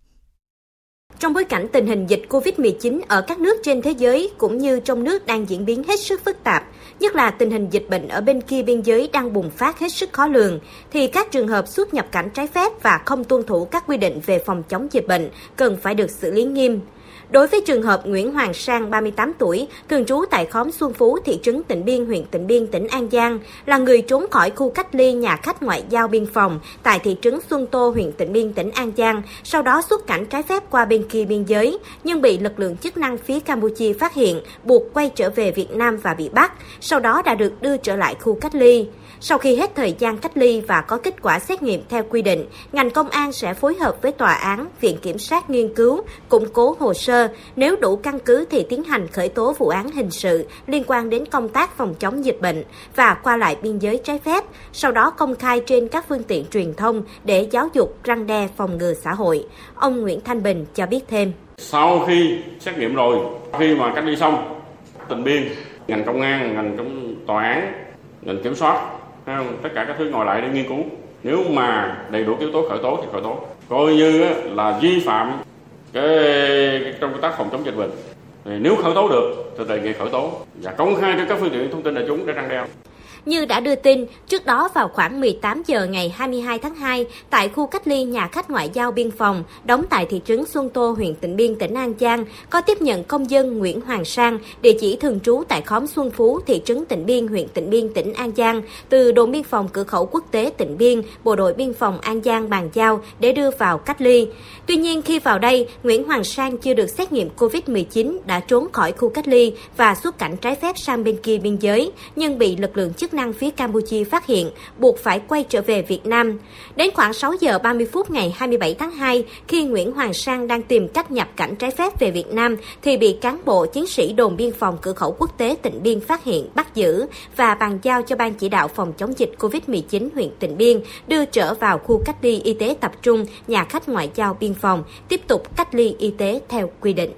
Trong bối cảnh tình hình dịch COVID-19 ở các nước trên thế giới cũng như trong nước đang diễn biến hết sức phức tạp, nhất là tình hình dịch bệnh ở bên kia biên giới đang bùng phát hết sức khó lường, thì các trường hợp xuất nhập cảnh trái phép và không tuân thủ các quy định về phòng chống dịch bệnh cần phải được xử lý nghiêm. Đối với trường hợp Nguyễn Hoàng Sang, 38 tuổi, thường trú tại khóm Xuân Phú, thị trấn Tịnh Biên, huyện Tịnh Biên, tỉnh An Giang, là người trốn khỏi khu cách ly nhà khách ngoại giao Biên Phòng tại thị trấn Xuân Tô, huyện Tịnh Biên, tỉnh An Giang, sau đó xuất cảnh trái phép qua bên kia biên giới, nhưng bị lực lượng chức năng phía Campuchia phát hiện, buộc quay trở về Việt Nam và bị bắt, sau đó đã được đưa trở lại khu cách ly. Sau khi hết thời gian cách ly và có kết quả xét nghiệm theo quy định, ngành công an sẽ phối hợp với tòa án, viện kiểm sát nghiên cứu, củng cố hồ sơ. Nếu đủ căn cứ thì tiến hành khởi tố vụ án hình sự liên quan đến công tác phòng chống dịch bệnh và qua lại biên giới trái phép, sau đó công khai trên các phương tiện truyền thông để giáo dục, răn đe, phòng ngừa xã hội. Ông Nguyễn Thanh Bình cho biết thêm. Sau khi xét nghiệm rồi, khi mà cách ly xong, Tịnh Biên, ngành công an, ngành tòa án, ngành kiểm soát, tất cả các thứ ngồi lại để nghiên cứu. Nếu mà đầy đủ yếu tố khởi tố thì khởi tố. Coi như là vi phạm trong công tác phòng chống dịch bệnh. Nếu khởi tố được thì đề nghị khởi tố và công khai trên các phương tiện thông tin đại chúng để răn đe. Như đã đưa tin, trước đó vào khoảng 18 giờ ngày 22 tháng 2, tại khu cách ly nhà khách ngoại giao Biên Phòng, đóng tại thị trấn Xuân Tô, huyện Tịnh Biên, tỉnh An Giang, có tiếp nhận công dân Nguyễn Hoàng Sang, địa chỉ thường trú tại khóm Xuân Phú, thị trấn Tịnh Biên, huyện Tịnh Biên, tỉnh An Giang, từ đồn biên phòng cửa khẩu quốc tế Tịnh Biên, bộ đội biên phòng An Giang bàn giao để đưa vào cách ly. Tuy nhiên, khi vào đây, Nguyễn Hoàng Sang chưa được xét nghiệm COVID-19 đã trốn khỏi khu cách ly và xuất cảnh trái phép sang bên kia biên giới, nhưng bị lực lượng chức năng phía Campuchia phát hiện, buộc phải quay trở về Việt Nam. Đến khoảng 6 giờ 30 phút ngày 27 tháng 2, khi Nguyễn Hoàng Sang đang tìm cách nhập cảnh trái phép về Việt Nam, thì bị cán bộ chiến sĩ đồn biên phòng cửa khẩu quốc tế Tịnh Biên phát hiện, bắt giữ và bàn giao cho Ban chỉ đạo phòng chống dịch COVID-19 huyện Tịnh Biên đưa trở vào khu cách ly y tế tập trung nhà khách ngoại giao Biên Phòng, tiếp tục cách ly y tế theo quy định.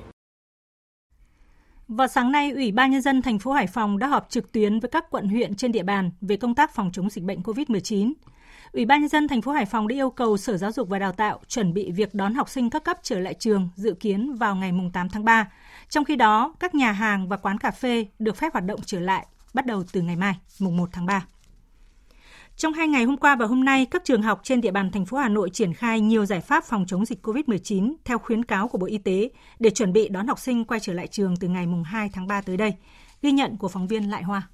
Vào sáng nay, Ủy ban Nhân dân thành phố Hải Phòng đã họp trực tuyến với các quận huyện trên địa bàn về công tác phòng chống dịch bệnh COVID-19. Ủy ban Nhân dân thành phố Hải Phòng đã yêu cầu Sở Giáo dục và Đào tạo chuẩn bị việc đón học sinh các cấp trở lại trường dự kiến vào ngày 8 tháng 3. Trong khi đó, các nhà hàng và quán cà phê được phép hoạt động trở lại bắt đầu từ ngày mai, 1 tháng 3. Trong 2 ngày hôm qua và hôm nay, các trường học trên địa bàn thành phố Hà Nội triển khai nhiều giải pháp phòng chống dịch COVID-19 theo khuyến cáo của Bộ Y tế để chuẩn bị đón học sinh quay trở lại trường từ ngày 2 tháng 3 tới đây. Ghi nhận của phóng viên Lại Hoa.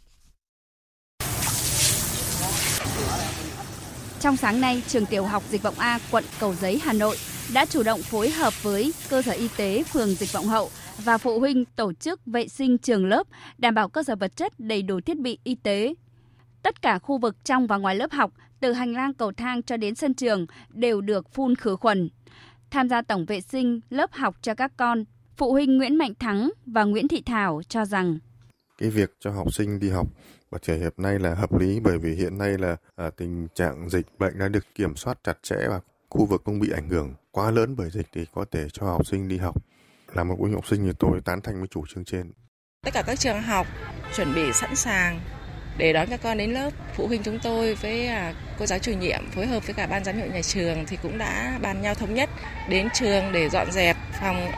Trong sáng nay, trường tiểu học Dịch Vọng A, quận Cầu Giấy, Hà Nội đã chủ động phối hợp với cơ sở y tế phường Dịch Vọng Hậu và phụ huynh tổ chức vệ sinh trường lớp, đảm bảo cơ sở vật chất đầy đủ thiết bị y tế. Tất cả khu vực trong và ngoài lớp học, từ hành lang cầu thang cho đến sân trường đều được phun khử khuẩn. Tham gia tổng vệ sinh lớp học cho các con, phụ huynh Nguyễn Mạnh Thắng và Nguyễn Thị Thảo cho rằng cái việc cho học sinh đi học và trẻ hiện nay là hợp lý, bởi vì hiện nay là tình trạng dịch bệnh đã được kiểm soát chặt chẽ và khu vực không bị ảnh hưởng quá lớn bởi dịch thì có thể cho học sinh đi học. Là một phụ huynh học sinh thì tôi tán thành với chủ trương trên. Tất cả các trường học chuẩn bị sẵn sàng để đón các con đến lớp. Phụ huynh chúng tôi với cô giáo chủ nhiệm phối hợp với cả ban giám hiệu nhà trường thì cũng đã bàn nhau thống nhất đến trường để dọn dẹp phòng ốc,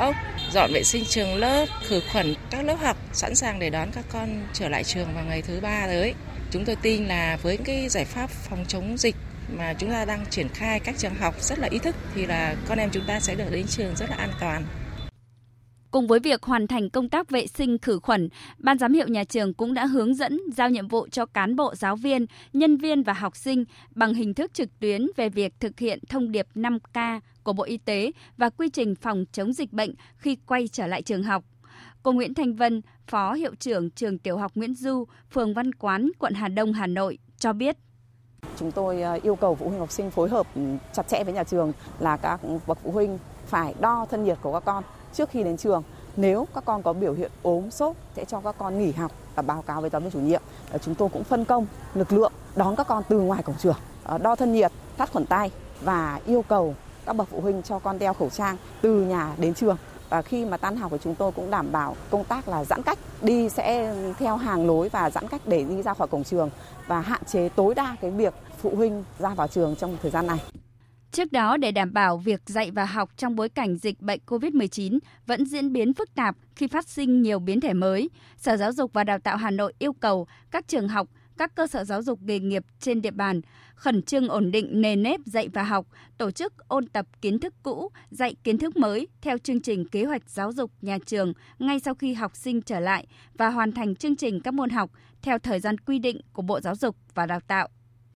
dọn vệ sinh trường lớp, khử khuẩn các lớp học, sẵn sàng để đón các con trở lại trường vào ngày thứ 3 tới. Chúng tôi tin là với cái giải pháp phòng chống dịch mà chúng ta đang triển khai các trường học rất là ý thức thì là con em chúng ta sẽ được đến trường rất là an toàn. Cùng với việc hoàn thành công tác vệ sinh khử khuẩn, Ban giám hiệu nhà trường cũng đã hướng dẫn giao nhiệm vụ cho cán bộ, giáo viên, nhân viên và học sinh bằng hình thức trực tuyến về việc thực hiện thông điệp 5K của Bộ Y tế và quy trình phòng chống dịch bệnh khi quay trở lại trường học. Cô Nguyễn Thanh Vân, Phó Hiệu trưởng Trường Tiểu học Nguyễn Du, phường Văn Quán, quận Hà Đông, Hà Nội cho biết. Chúng tôi yêu cầu phụ huynh học sinh phối hợp chặt chẽ với nhà trường là các bậc phụ huynh phải đo thân nhiệt của các con trước khi đến trường. Nếu các con có biểu hiện ốm, sốt sẽ cho các con nghỉ học và báo cáo với giáo viên chủ nhiệm. Chúng tôi cũng phân công lực lượng đón các con từ ngoài cổng trường, đo thân nhiệt, sát khuẩn tay và yêu cầu các bậc phụ huynh cho con đeo khẩu trang từ nhà đến trường. Và khi mà tan học thì chúng tôi cũng đảm bảo công tác là giãn cách, đi sẽ theo hàng lối và giãn cách để đi ra khỏi cổng trường và hạn chế tối đa cái việc phụ huynh ra vào trường trong thời gian này. Trước đó, để đảm bảo việc dạy và học trong bối cảnh dịch bệnh COVID-19 vẫn diễn biến phức tạp khi phát sinh nhiều biến thể mới, Sở Giáo dục và Đào tạo Hà Nội yêu cầu các trường học, các cơ sở giáo dục nghề nghiệp trên địa bàn khẩn trương ổn định nền nếp dạy và học, tổ chức ôn tập kiến thức cũ, dạy kiến thức mới theo chương trình kế hoạch giáo dục nhà trường ngay sau khi học sinh trở lại và hoàn thành chương trình các môn học theo thời gian quy định của Bộ Giáo dục và Đào tạo.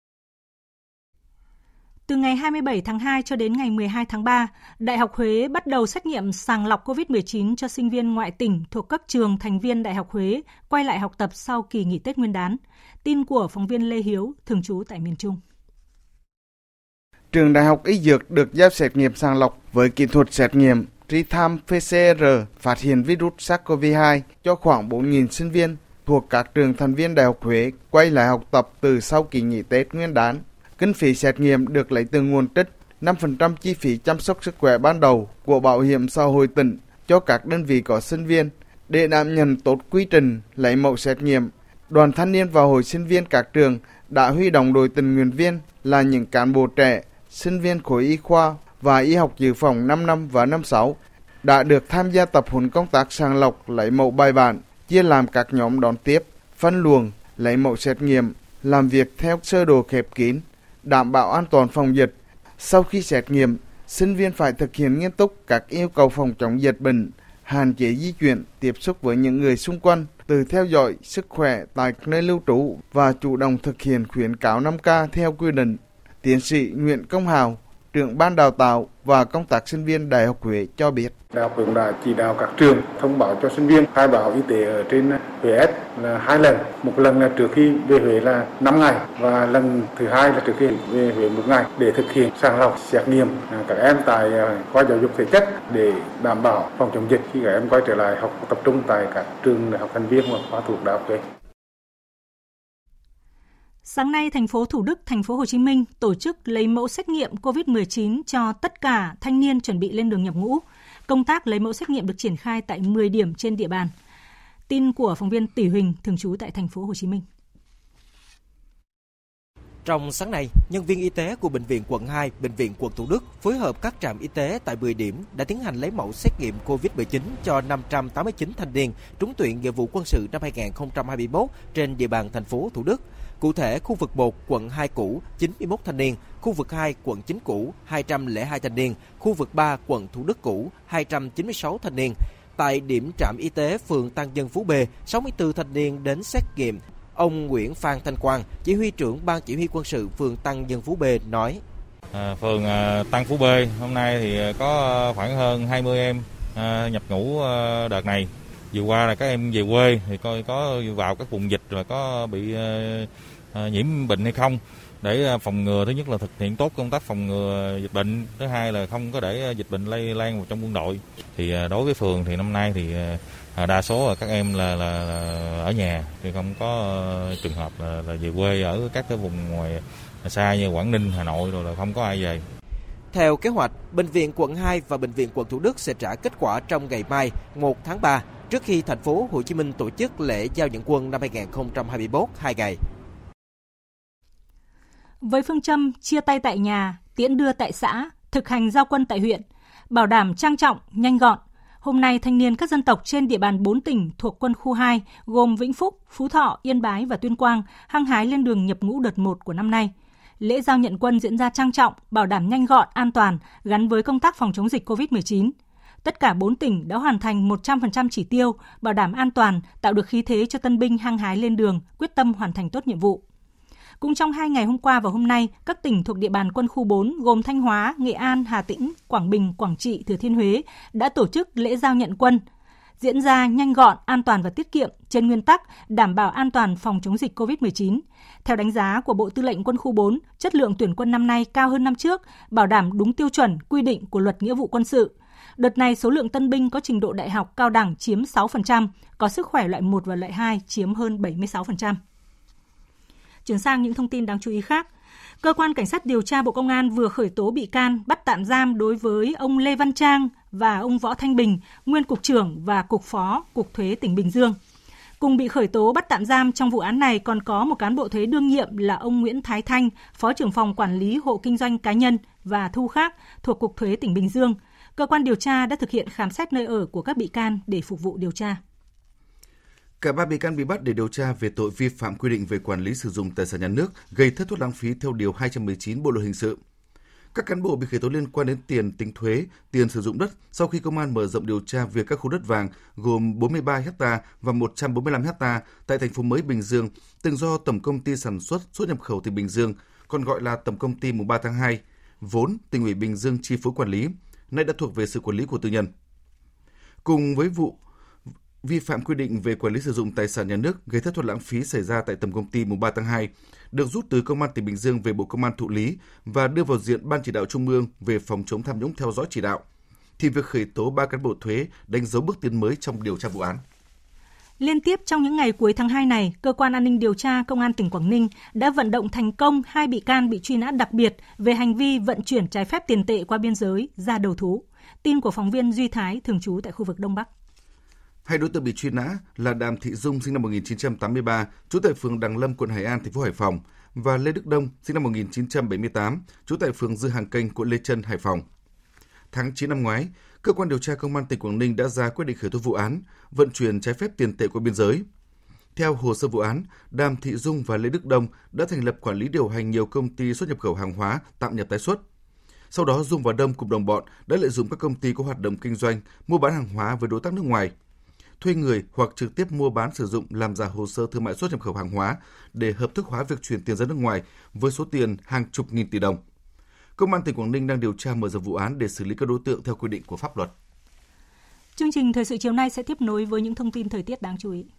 Từ ngày 27 tháng 2 cho đến ngày 12 tháng 3, Đại học Huế bắt đầu xét nghiệm sàng lọc COVID-19 cho sinh viên ngoại tỉnh thuộc các trường thành viên Đại học Huế quay lại học tập sau kỳ nghỉ Tết Nguyên đán. Tin của phóng viên Lê Hiếu, thường trú tại miền Trung. Trường Đại học Y Dược được giao xét nghiệm sàng lọc với kỹ thuật xét nghiệm real-time PCR phát hiện virus SARS-CoV-2 cho khoảng 4.000 sinh viên thuộc các trường thành viên Đại học Huế quay lại học tập từ sau kỳ nghỉ Tết Nguyên đán. Kinh phí xét nghiệm được lấy từ nguồn trích 5% chi phí chăm sóc sức khỏe ban đầu của Bảo hiểm xã hội tỉnh cho các đơn vị có sinh viên. Để đảm nhận tốt quy trình lấy mẫu xét nghiệm, Đoàn Thanh niên và Hội sinh viên các trường đã huy động đội tình nguyện viên là những cán bộ trẻ, sinh viên khối y khoa và y học dự phòng 5 năm và năm 6 đã được tham gia tập huấn công tác sàng lọc lấy mẫu bài bản, chia làm các nhóm đón tiếp, phân luồng, lấy mẫu xét nghiệm, làm việc theo sơ đồ khép kín, đảm bảo an toàn phòng dịch. Sau khi xét nghiệm, sinh viên phải thực hiện nghiêm túc các yêu cầu phòng chống dịch bệnh, hạn chế di chuyển, tiếp xúc với những người xung quanh, tự theo dõi sức khỏe tại nơi lưu trú và chủ động thực hiện khuyến cáo 5K theo quy định. Tiến sĩ Nguyễn Công Hào, trưởng ban đào tạo và công tác sinh viên Đại học Huế cho biết. Đại học cũng đã chỉ đạo các trường thông báo cho sinh viên khai báo y tế ở trên Huế S là 2 lần. Một lần là trước khi về Huế là 5 ngày và lần thứ hai là trước khi về Huế 1 ngày để thực hiện sàng lọc xét nghiệm các em tại khoa giáo dục thể chất để đảm bảo phòng chống dịch khi các em quay trở lại học tập trung tại các trường đại học thành viên hoặc khoa thuộc Đại học Huế. Sáng nay, thành phố Thủ Đức, thành phố Hồ Chí Minh tổ chức lấy mẫu xét nghiệm COVID-19 cho tất cả thanh niên chuẩn bị lên đường nhập ngũ. Công tác lấy mẫu xét nghiệm được triển khai tại 10 điểm trên địa bàn. Tin của phóng viên Tỷ Huỳnh, thường trú tại thành phố Hồ Chí Minh. Trong sáng nay, nhân viên y tế của Bệnh viện quận 2, Bệnh viện quận Thủ Đức phối hợp các trạm y tế tại 10 điểm đã tiến hành lấy mẫu xét nghiệm COVID-19 cho 589 thanh niên trúng tuyển nghĩa vụ quân sự năm 2021 trên địa bàn thành phố Thủ Đức. Cụ thể, khu vực 1, quận 2 cũ, 91 thanh niên, khu vực 2, quận 9 cũ, 202 thanh niên, khu vực 3, quận Thủ Đức cũ, 296 thanh niên. Tại điểm trạm y tế phường Tăng Nhân Phú B, 64 thanh niên đến xét nghiệm. Ông Nguyễn Phan Thanh Quang, chỉ huy trưởng Ban Chỉ huy quân sự phường Tăng Nhân Phú B nói: Phường Tăng Phú B hôm nay thì có khoảng hơn 20 em nhập ngũ đợt này. Vừa qua là các em về quê thì coi có vào các vùng dịch rồi có bị nhiễm bệnh hay không, để phòng ngừa. Thứ nhất là thực hiện tốt công tác phòng ngừa dịch bệnh, thứ hai là không có để dịch bệnh lây lan vào trong quân đội. Thì đối với phường thì năm nay thì đa số là các em là ở nhà, thì không có trường hợp là về quê ở các cái vùng ngoài xa như Quảng Ninh, Hà Nội rồi là không có ai về. Theo kế hoạch, Bệnh viện quận 2 và Bệnh viện quận Thủ Đức sẽ trả kết quả trong ngày mai 1 tháng 3 trước khi thành phố Hồ Chí Minh tổ chức lễ giao nhận quân năm 2021 2 ngày. Với phương châm chia tay tại nhà, tiễn đưa tại xã, thực hành giao quân tại huyện, bảo đảm trang trọng, nhanh gọn, Hôm nay, thanh niên các dân tộc trên địa bàn 4 tỉnh thuộc quân khu 2 gồm Vĩnh Phúc, Phú Thọ, Yên Bái và Tuyên Quang hăng hái lên đường nhập ngũ đợt 1 của năm nay. Lễ giao nhận quân diễn ra trang trọng, bảo đảm nhanh gọn, an toàn, gắn với công tác phòng chống dịch COVID-19. Tất cả 4 tỉnh đã hoàn thành 100% chỉ tiêu, bảo đảm an toàn, tạo được khí thế cho tân binh hăng hái lên đường, quyết tâm hoàn thành tốt nhiệm vụ. Cũng trong 2 ngày hôm qua và hôm nay, các tỉnh thuộc địa bàn quân khu 4 gồm Thanh Hóa, Nghệ An, Hà Tĩnh, Quảng Bình, Quảng Trị, Thừa Thiên Huế đã tổ chức lễ giao nhận quân. Diễn ra nhanh gọn, an toàn và tiết kiệm trên nguyên tắc đảm bảo an toàn phòng chống dịch COVID-19. Theo đánh giá của Bộ Tư lệnh Quân khu 4, chất lượng tuyển quân năm nay cao hơn năm trước, bảo đảm đúng tiêu chuẩn quy định của Luật Nghĩa vụ Quân sự. Đợt này, số lượng tân binh có trình độ đại học cao đẳng chiếm 6%, có sức khỏe loại 1 và loại 2 chiếm hơn 76%. Chuyển sang những thông tin đáng chú ý khác. Cơ quan Cảnh sát điều tra Bộ Công an vừa khởi tố bị can, bắt tạm giam đối với ông Lê Văn Trang và ông Võ Thanh Bình, nguyên Cục trưởng và Cục Phó Cục Thuế tỉnh Bình Dương. Cùng bị khởi tố bắt tạm giam trong vụ án này còn có một cán bộ thuế đương nhiệm là ông Nguyễn Thái Thanh, Phó trưởng phòng quản lý hộ kinh doanh cá nhân và thu khác thuộc Cục Thuế tỉnh Bình Dương. Cơ quan điều tra đã thực hiện khám xét nơi ở của các bị can để phục vụ điều tra. Cả 3 bị can bị bắt để điều tra về tội vi phạm quy định về quản lý sử dụng tài sản nhà nước gây thất thoát lãng phí theo điều 219 Bộ luật hình sự. Các cán bộ bị khởi tố liên quan đến tiền tính thuế, tiền sử dụng đất sau khi công an mở rộng điều tra về các khu đất vàng gồm 43 ha và 145 ha tại thành phố mới Bình Dương, từng do Tổng công ty sản xuất xuất nhập khẩu tỉnh Bình Dương, còn gọi là Tổng công ty mùng 3 tháng 2, vốn tỉnh ủy Bình Dương chi phối quản lý, nay đã thuộc về sự quản lý của tư nhân. Cùng với vụ vi phạm quy định về quản lý sử dụng tài sản nhà nước gây thất thoát lãng phí xảy ra tại Tổng công ty mùng 3 tháng 2, được rút từ Công an tỉnh Bình Dương về Bộ Công an thụ lý và đưa vào diện Ban Chỉ đạo Trung ương về phòng chống tham nhũng theo dõi chỉ đạo, thì việc khởi tố 3 cán bộ thuế đánh dấu bước tiến mới trong điều tra vụ án. Liên tiếp trong những ngày cuối tháng 2 này, Cơ quan An ninh điều tra Công an tỉnh Quảng Ninh đã vận động thành công 2 bị can bị truy nã đặc biệt về hành vi vận chuyển trái phép tiền tệ qua biên giới ra đầu thú. Tin của phóng viên Duy Thái, thường trú tại khu vực Đông Bắc. 2 đối tượng bị truy nã là Đàm Thị Dung sinh năm 1983, trú tại phường Đằng Lâm, quận Hải An, thành phố Hải Phòng, và Lê Đức Đông sinh năm 1978, trú tại phường Dư Hàng Kênh, quận Lê Chân, Hải Phòng. Tháng 9 năm ngoái, Cơ quan điều tra Công an tỉnh Quảng Ninh đã ra quyết định khởi tố vụ án vận chuyển trái phép tiền tệ qua biên giới. Theo hồ sơ vụ án, Đàm Thị Dung và Lê Đức Đông đã thành lập quản lý điều hành nhiều công ty xuất nhập khẩu hàng hóa tạm nhập tái xuất. Sau đó, Dung và Đông cùng đồng bọn đã lợi dụng các công ty có hoạt động kinh doanh, mua bán hàng hóa với đối tác nước ngoài, thuê người hoặc trực tiếp mua bán sử dụng làm giả hồ sơ thương mại xuất nhập khẩu hàng hóa để hợp thức hóa việc chuyển tiền ra nước ngoài với số tiền hàng chục nghìn tỷ đồng. Công an tỉnh Quảng Ninh đang điều tra mở rộng vụ án để xử lý các đối tượng theo quy định của pháp luật. Chương trình Thời sự chiều nay sẽ tiếp nối với những thông tin thời tiết đáng chú ý.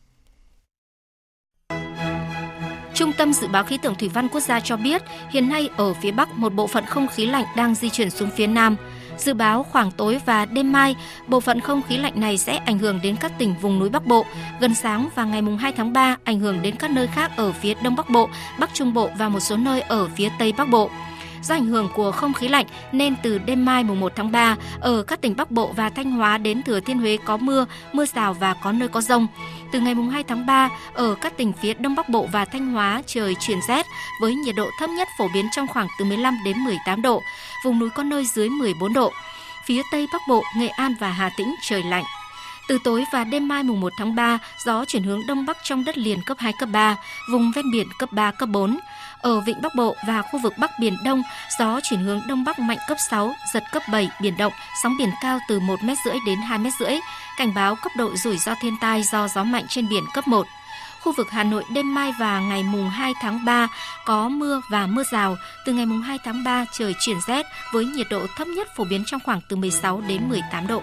Trung tâm Dự báo Khí tượng Thủy văn Quốc gia cho biết, hiện nay ở phía Bắc một bộ phận không khí lạnh đang di chuyển xuống phía Nam. Dự báo khoảng tối và đêm mai, bộ phận không khí lạnh này sẽ ảnh hưởng đến các tỉnh vùng núi Bắc Bộ. Gần sáng và ngày 2 tháng 3, ảnh hưởng đến các nơi khác ở phía Đông Bắc Bộ, Bắc Trung Bộ và một số nơi ở phía Tây Bắc Bộ. Do ảnh hưởng của không khí lạnh nên từ đêm mai 1 tháng 3, ở các tỉnh Bắc Bộ và Thanh Hóa đến Thừa Thiên Huế có mưa, mưa rào và có nơi có dông. Từ ngày 2 tháng 3, ở các tỉnh phía Đông Bắc Bộ và Thanh Hóa trời chuyển rét với nhiệt độ thấp nhất phổ biến trong khoảng từ 15 đến 18 độ, vùng núi có nơi dưới 14 độ. Phía Tây Bắc Bộ, Nghệ An và Hà Tĩnh trời lạnh. Từ tối và đêm mai 1 tháng 3, gió chuyển hướng Đông Bắc trong đất liền cấp 2, cấp 3, vùng ven biển cấp 3, cấp 4. Ở vịnh Bắc Bộ và khu vực Bắc Biển Đông, gió chuyển hướng Đông Bắc mạnh cấp 6, giật cấp 7, biển động, sóng biển cao từ 1,5 m đến 2,5 m, cảnh báo cấp độ rủi ro thiên tai do gió mạnh trên biển cấp 1. Khu vực Hà Nội đêm mai và ngày 2 tháng 3 có mưa và mưa rào. Từ ngày 2 tháng 3 trời chuyển rét với nhiệt độ thấp nhất phổ biến trong khoảng từ 16 đến 18 độ.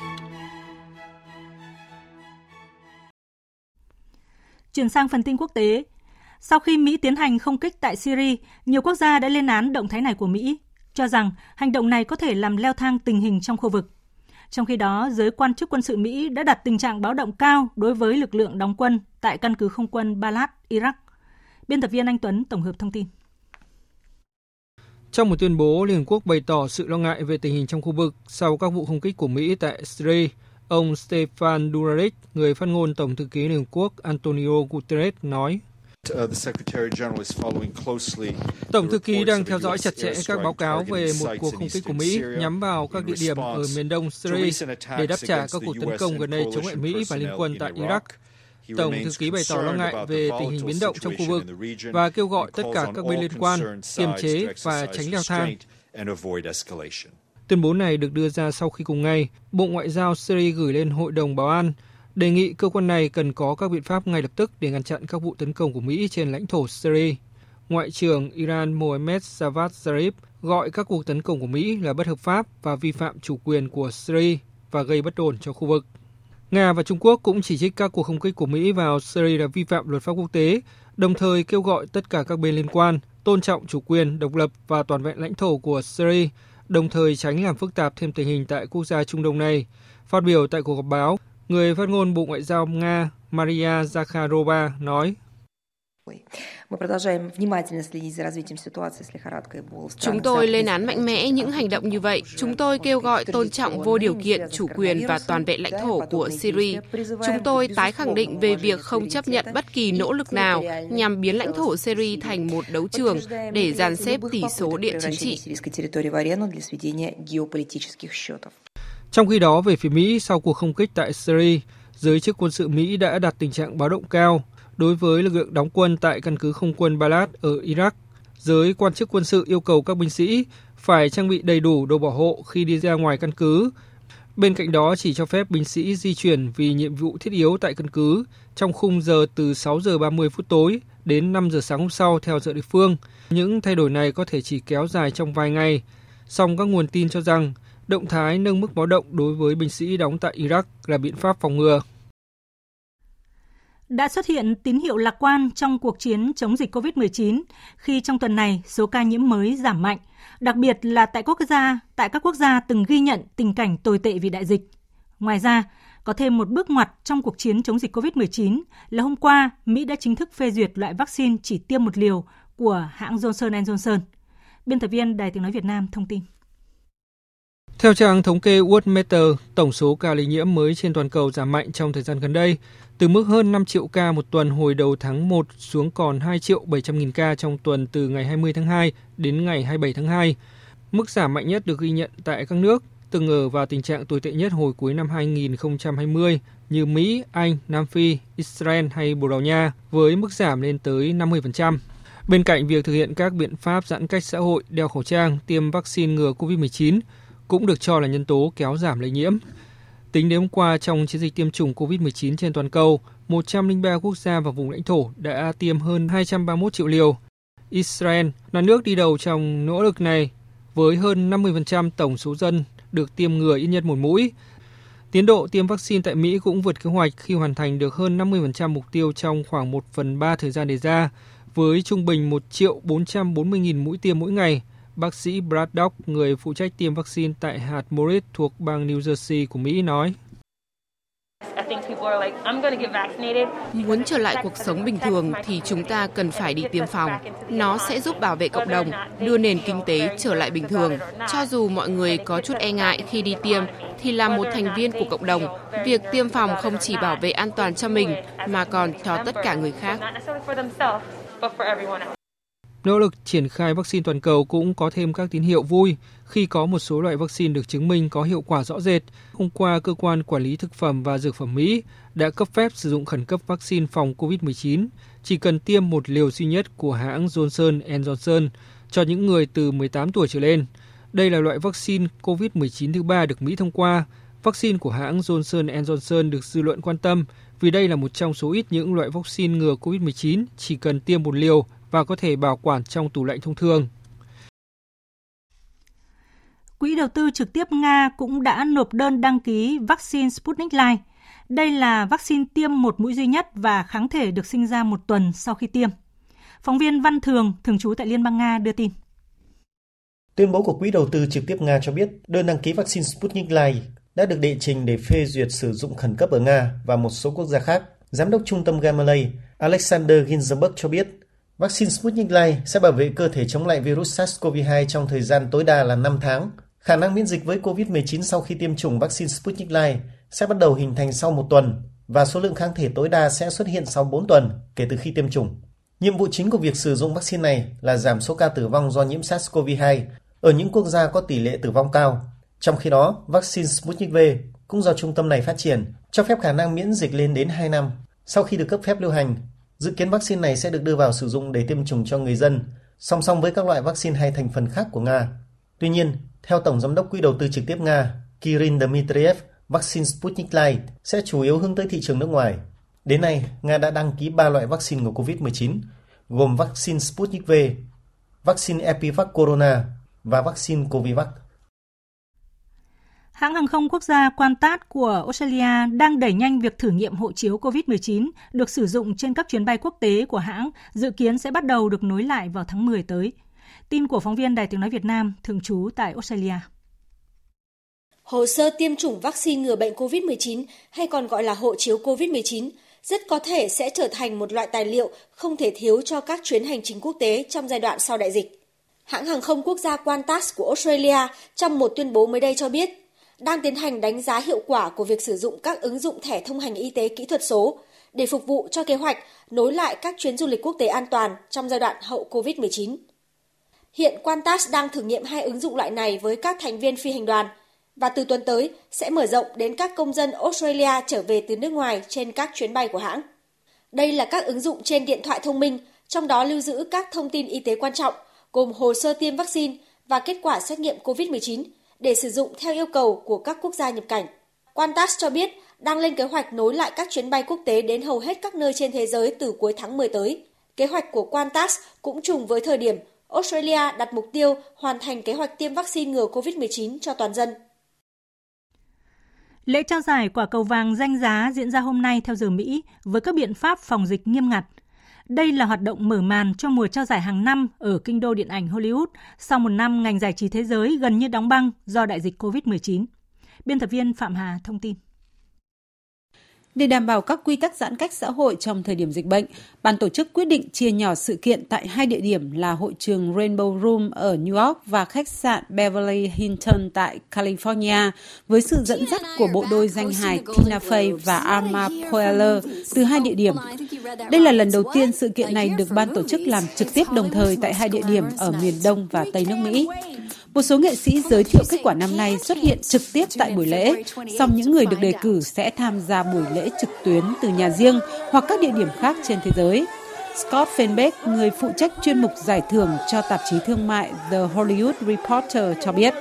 Chuyển sang phần tin quốc tế. Sau khi Mỹ tiến hành không kích tại Syria, nhiều quốc gia đã lên án động thái này của Mỹ, cho rằng hành động này có thể làm leo thang tình hình trong khu vực. Trong khi đó, giới quan chức quân sự Mỹ đã đặt tình trạng báo động cao đối với lực lượng đóng quân tại căn cứ không quân Balad, Iraq. Biên tập viên Anh Tuấn tổng hợp thông tin. Trong một tuyên bố, Liên Hợp Quốc bày tỏ sự lo ngại về tình hình trong khu vực sau các vụ không kích của Mỹ tại Syria. Ông Stefan Dujarric, người phát ngôn Tổng thư ký Liên Hợp Quốc Antonio Guterres nói, Tổng thư ký đang theo dõi chặt chẽ các báo cáo về một cuộc không kích của Mỹ nhắm vào các địa điểm ở miền đông Syria để đáp trả các cuộc tấn công gần đây chống lại Mỹ và liên quân tại Iraq. Tổng thư ký bày tỏ lo ngại về tình hình biến động trong khu vực và kêu gọi tất cả các bên liên quan kiềm chế và tránh leo thang. Tuyên bố này được đưa ra sau khi cùng ngày, Bộ Ngoại giao Syria gửi lên Hội đồng Bảo an, đề nghị cơ quan này cần có các biện pháp ngay lập tức để ngăn chặn các vụ tấn công của Mỹ trên lãnh thổ Syria. Ngoại trưởng Iran Mohammad Javad Zarif gọi các cuộc tấn công của Mỹ là bất hợp pháp và vi phạm chủ quyền của Syria và gây bất ổn cho khu vực. Nga và Trung Quốc cũng chỉ trích các cuộc không kích của Mỹ vào Syria là vi phạm luật pháp quốc tế, đồng thời kêu gọi tất cả các bên liên quan tôn trọng chủ quyền, độc lập và toàn vẹn lãnh thổ của Syria, đồng thời tránh làm phức tạp thêm tình hình tại quốc gia Trung Đông này. Phát biểu tại cuộc họp báo, người phát ngôn Bộ Ngoại giao Nga Maria Zakharova nói: Chúng tôi lên án mạnh mẽ những hành động như vậy. Chúng tôi kêu gọi tôn trọng vô điều kiện chủ quyền và toàn vẹn lãnh thổ của Syria. Chúng tôi tái khẳng định về việc không chấp nhận bất kỳ nỗ lực nào nhằm biến lãnh thổ Syria thành một đấu trường để dàn xếp tỷ số địa chính trị. Trong khi đó, về phía Mỹ, sau cuộc không kích tại Syria, giới chức quân sự Mỹ đã đặt tình trạng báo động cao đối với lực lượng đóng quân tại căn cứ không quân Balad ở Iraq. Giới quan chức quân sự yêu cầu các binh sĩ phải trang bị đầy đủ đồ bảo hộ khi đi ra ngoài căn cứ. Bên cạnh đó, chỉ cho phép binh sĩ di chuyển vì nhiệm vụ thiết yếu tại căn cứ trong khung giờ từ 6 giờ 30 phút tối đến 5 giờ sáng hôm sau theo giờ địa phương. Những thay đổi này có thể chỉ kéo dài trong vài ngày. Song các nguồn tin cho rằng động thái nâng mức báo động đối với binh sĩ đóng tại Iraq là biện pháp phòng ngừa. Đã xuất hiện tín hiệu lạc quan trong cuộc chiến chống dịch COVID-19 khi trong tuần này số ca nhiễm mới giảm mạnh, đặc biệt là tại các quốc gia từng ghi nhận tình cảnh tồi tệ vì đại dịch. Ngoài ra, có thêm một bước ngoặt trong cuộc chiến chống dịch COVID-19 là hôm qua, Mỹ đã chính thức phê duyệt loại vaccine chỉ tiêm một liều của hãng Johnson & Johnson. Biên tập viên Đài Tiếng nói Việt Nam thông tin. Theo trang thống kê Worldmeter, tổng số ca lây nhiễm mới trên toàn cầu giảm mạnh trong thời gian gần đây, từ mức hơn 5 triệu ca một tuần hồi đầu tháng 1 xuống còn 2 triệu 700 nghìn ca trong tuần từ ngày 20 tháng 2 đến ngày 27 tháng 2. Mức giảm mạnh nhất được ghi nhận tại các nước từng ở vào tình trạng tồi tệ nhất hồi cuối năm 2020 như Mỹ, Anh, Nam Phi, Israel hay Bồ Đào Nha, với mức giảm lên tới 50%. Bên cạnh việc thực hiện các biện pháp giãn cách xã hội, đeo khẩu trang, tiêm vaccine ngừa COVID-19, cũng được cho là nhân tố kéo giảm lây nhiễm. Tính đến hôm qua, trong chiến dịch tiêm chủng COVID-19 trên toàn cầu, 103 quốc gia và vùng lãnh thổ đã tiêm hơn 231 triệu liều. Israel là nước đi đầu trong nỗ lực này, với hơn 50% tổng số dân được tiêm ngừa ít nhất một mũi. Tiến độ tiêm vaccine tại Mỹ cũng vượt kế hoạch khi hoàn thành được hơn 50% mục tiêu trong khoảng 1/3 thời gian đề ra, với trung bình 1.440.000 mũi tiêm mỗi ngày. Bác sĩ Brad Dock, người phụ trách tiêm vaccine tại hạt Morris thuộc bang New Jersey của Mỹ nói: Muốn trở lại cuộc sống bình thường thì chúng ta cần phải đi tiêm phòng. Nó sẽ giúp bảo vệ cộng đồng, đưa nền kinh tế trở lại bình thường. Cho dù mọi người có chút e ngại khi đi tiêm, thì là một thành viên của cộng đồng, việc tiêm phòng không chỉ bảo vệ an toàn cho mình mà còn cho tất cả người khác. Nỗ lực triển khai vaccine toàn cầu cũng có thêm các tín hiệu vui khi có một số loại vaccine được chứng minh có hiệu quả rõ rệt. Hôm qua, Cơ quan Quản lý Thực phẩm và Dược phẩm Mỹ đã cấp phép sử dụng khẩn cấp vaccine phòng COVID-19, chỉ cần tiêm một liều duy nhất của hãng Johnson & Johnson cho những người từ 18 tuổi trở lên. Đây là loại vaccine COVID-19 thứ 3 được Mỹ thông qua. Vaccine của hãng Johnson & Johnson được dư luận quan tâm vì đây là một trong số ít những loại vaccine ngừa COVID-19 chỉ cần tiêm một liều và có thể bảo quản trong tủ lạnh thông thường. Quỹ đầu tư trực tiếp Nga cũng đã nộp đơn đăng ký vaccine Sputnik Light. Đây là vaccine tiêm một mũi duy nhất và kháng thể được sinh ra một tuần sau khi tiêm. Phóng viên Văn Thường, thường trú tại Liên bang Nga đưa tin. Tuyên bố của Quỹ đầu tư trực tiếp Nga cho biết đơn đăng ký vaccine Sputnik Light đã được đệ trình để phê duyệt sử dụng khẩn cấp ở Nga và một số quốc gia khác. Giám đốc trung tâm Gamalay Alexander Ginzburg cho biết vaccine Sputnik Light sẽ bảo vệ cơ thể chống lại virus SARS-CoV-2 trong thời gian tối đa là 5 tháng. Khả năng miễn dịch với COVID-19 sau khi tiêm chủng vaccine Sputnik Light sẽ bắt đầu hình thành sau 1 tuần và số lượng kháng thể tối đa sẽ xuất hiện sau 4 tuần kể từ khi tiêm chủng. Nhiệm vụ chính của việc sử dụng vaccine này là giảm số ca tử vong do nhiễm SARS-CoV-2 ở những quốc gia có tỷ lệ tử vong cao. Trong khi đó, vaccine Sputnik V cũng do trung tâm này phát triển, cho phép khả năng miễn dịch lên đến 2 năm. Sau khi được cấp phép lưu hành, dự kiến vaccine này sẽ được đưa vào sử dụng để tiêm chủng cho người dân, song song với các loại vaccine hay thành phần khác của Nga. Tuy nhiên, theo Tổng Giám đốc Quỹ đầu tư trực tiếp Nga, Kirill Dmitriev, vaccine Sputnik Light sẽ chủ yếu hướng tới thị trường nước ngoài. Đến nay, Nga đã đăng ký 3 loại vaccine ngừa COVID-19, gồm vaccine Sputnik V, vaccine Epivac Corona và vaccine Covivac. Hãng hàng không quốc gia Qantas của Australia đang đẩy nhanh việc thử nghiệm hộ chiếu COVID-19 được sử dụng trên các chuyến bay quốc tế của hãng, dự kiến sẽ bắt đầu được nối lại vào tháng 10 tới. Tin của phóng viên Đài Tiếng nói Việt Nam thường trú tại Australia. Hồ sơ tiêm chủng vaccine ngừa bệnh COVID-19 hay còn gọi là hộ chiếu COVID-19 rất có thể sẽ trở thành một loại tài liệu không thể thiếu cho các chuyến hành trình quốc tế trong giai đoạn sau đại dịch. Hãng hàng không quốc gia Qantas của Australia trong một tuyên bố mới đây cho biết, đang tiến hành đánh giá hiệu quả của việc sử dụng các ứng dụng thẻ thông hành y tế kỹ thuật số để phục vụ cho kế hoạch nối lại các chuyến du lịch quốc tế an toàn trong giai đoạn hậu COVID-19. Hiện Qantas đang thử nghiệm 2 ứng dụng loại này với các thành viên phi hành đoàn và từ tuần tới sẽ mở rộng đến các công dân Australia trở về từ nước ngoài trên các chuyến bay của hãng. Đây là các ứng dụng trên điện thoại thông minh, trong đó lưu giữ các thông tin y tế quan trọng gồm hồ sơ tiêm vaccine và kết quả xét nghiệm COVID-19 để sử dụng theo yêu cầu của các quốc gia nhập cảnh. Qantas cho biết đang lên kế hoạch nối lại các chuyến bay quốc tế đến hầu hết các nơi trên thế giới từ cuối tháng 10 tới. Kế hoạch của Qantas cũng trùng với thời điểm Australia đặt mục tiêu hoàn thành kế hoạch tiêm vaccine ngừa COVID-19 cho toàn dân. Lễ trao giải quả cầu vàng danh giá diễn ra hôm nay theo giờ Mỹ với các biện pháp phòng dịch nghiêm ngặt. Đây là hoạt động mở màn cho mùa trao giải hàng năm ở kinh đô điện ảnh Hollywood sau một năm ngành giải trí thế giới gần như đóng băng do đại dịch COVID-19. Biên tập viên Phạm Hà thông tin. Để đảm bảo các quy tắc giãn cách xã hội trong thời điểm dịch bệnh, ban tổ chức quyết định chia nhỏ sự kiện tại 2 địa điểm là hội trường Rainbow Room ở New York và khách sạn Beverly Hilton tại California, với sự dẫn dắt của bộ đôi danh hài Tina Fey và Alma Poehler từ 2 địa điểm. Đây là lần đầu tiên sự kiện này được ban tổ chức làm trực tiếp đồng thời tại 2 địa điểm ở miền Đông và Tây nước Mỹ. Một số nghệ sĩ giới thiệu kết quả năm nay xuất hiện trực tiếp tại buổi lễ, song những người được đề cử sẽ tham gia buổi lễ trực tuyến từ nhà riêng hoặc các địa điểm khác trên thế giới. Scott Feinberg, người phụ trách chuyên mục giải thưởng cho tạp chí thương mại The Hollywood Reporter cho biết.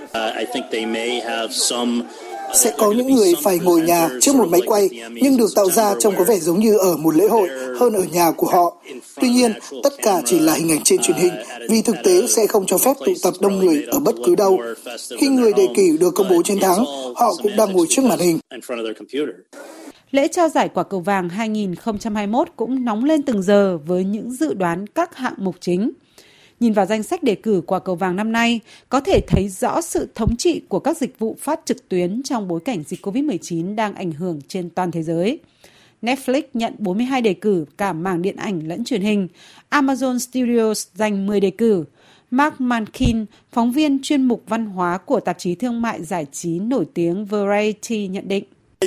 Sẽ có những người phải ngồi nhà trước một máy quay, nhưng được tạo ra trông có vẻ giống như ở một lễ hội hơn ở nhà của họ. Tuy nhiên, tất cả chỉ là hình ảnh trên truyền hình, vì thực tế sẽ không cho phép tụ tập đông người ở bất cứ đâu. Khi người đề cử được công bố chiến thắng, họ cũng đang ngồi trước màn hình. Lễ trao giải quả cầu vàng 2021 cũng nóng lên từng giờ với những dự đoán các hạng mục chính. Nhìn vào danh sách đề cử quả cầu vàng năm nay, có thể thấy rõ sự thống trị của các dịch vụ phát trực tuyến trong bối cảnh dịch COVID-19 đang ảnh hưởng trên toàn thế giới. Netflix nhận 42 đề cử cả mảng điện ảnh lẫn truyền hình. Amazon Studios giành 10 đề cử. Mark Mankin, phóng viên chuyên mục văn hóa của tạp chí thương mại giải trí nổi tiếng Variety nhận định.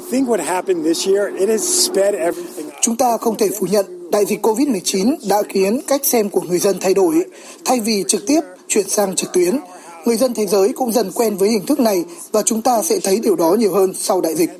Chúng ta không thể phủ nhận đại dịch COVID-19 đã khiến cách xem của người dân thay đổi. Thay vì trực tiếp chuyển sang trực tuyến, người dân thế giới cũng dần quen với hình thức này và chúng ta sẽ thấy điều đó nhiều hơn sau đại dịch.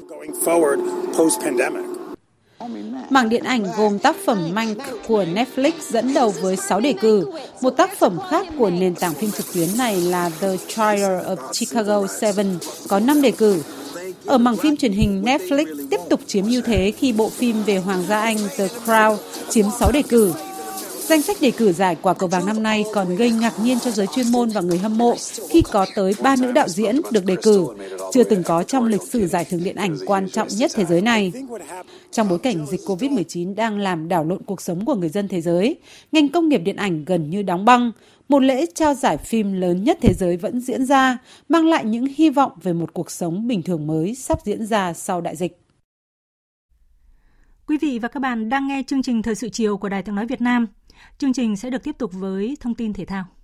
Mảng điện ảnh gồm tác phẩm Mank của Netflix dẫn đầu với 6 đề cử. Một tác phẩm khác của nền tảng phim trực tuyến này là The Trial of Chicago 7 có 5 đề cử. Ở mảng phim truyền hình, Netflix tiếp tục chiếm ưu thế khi bộ phim về Hoàng gia Anh The Crown chiếm 6 đề cử. Danh sách đề cử giải quả cầu vàng năm nay còn gây ngạc nhiên cho giới chuyên môn và người hâm mộ khi có tới 3 nữ đạo diễn được đề cử, chưa từng có trong lịch sử giải thưởng điện ảnh quan trọng nhất thế giới này. Trong bối cảnh dịch COVID-19 đang làm đảo lộn cuộc sống của người dân thế giới, ngành công nghiệp điện ảnh gần như đóng băng, một lễ trao giải phim lớn nhất thế giới vẫn diễn ra, mang lại những hy vọng về một cuộc sống bình thường mới sắp diễn ra sau đại dịch. Quý vị và các bạn đang nghe chương trình Thời sự chiều của Đài Tiếng nói Việt Nam. Chương trình sẽ được tiếp tục với thông tin thể thao.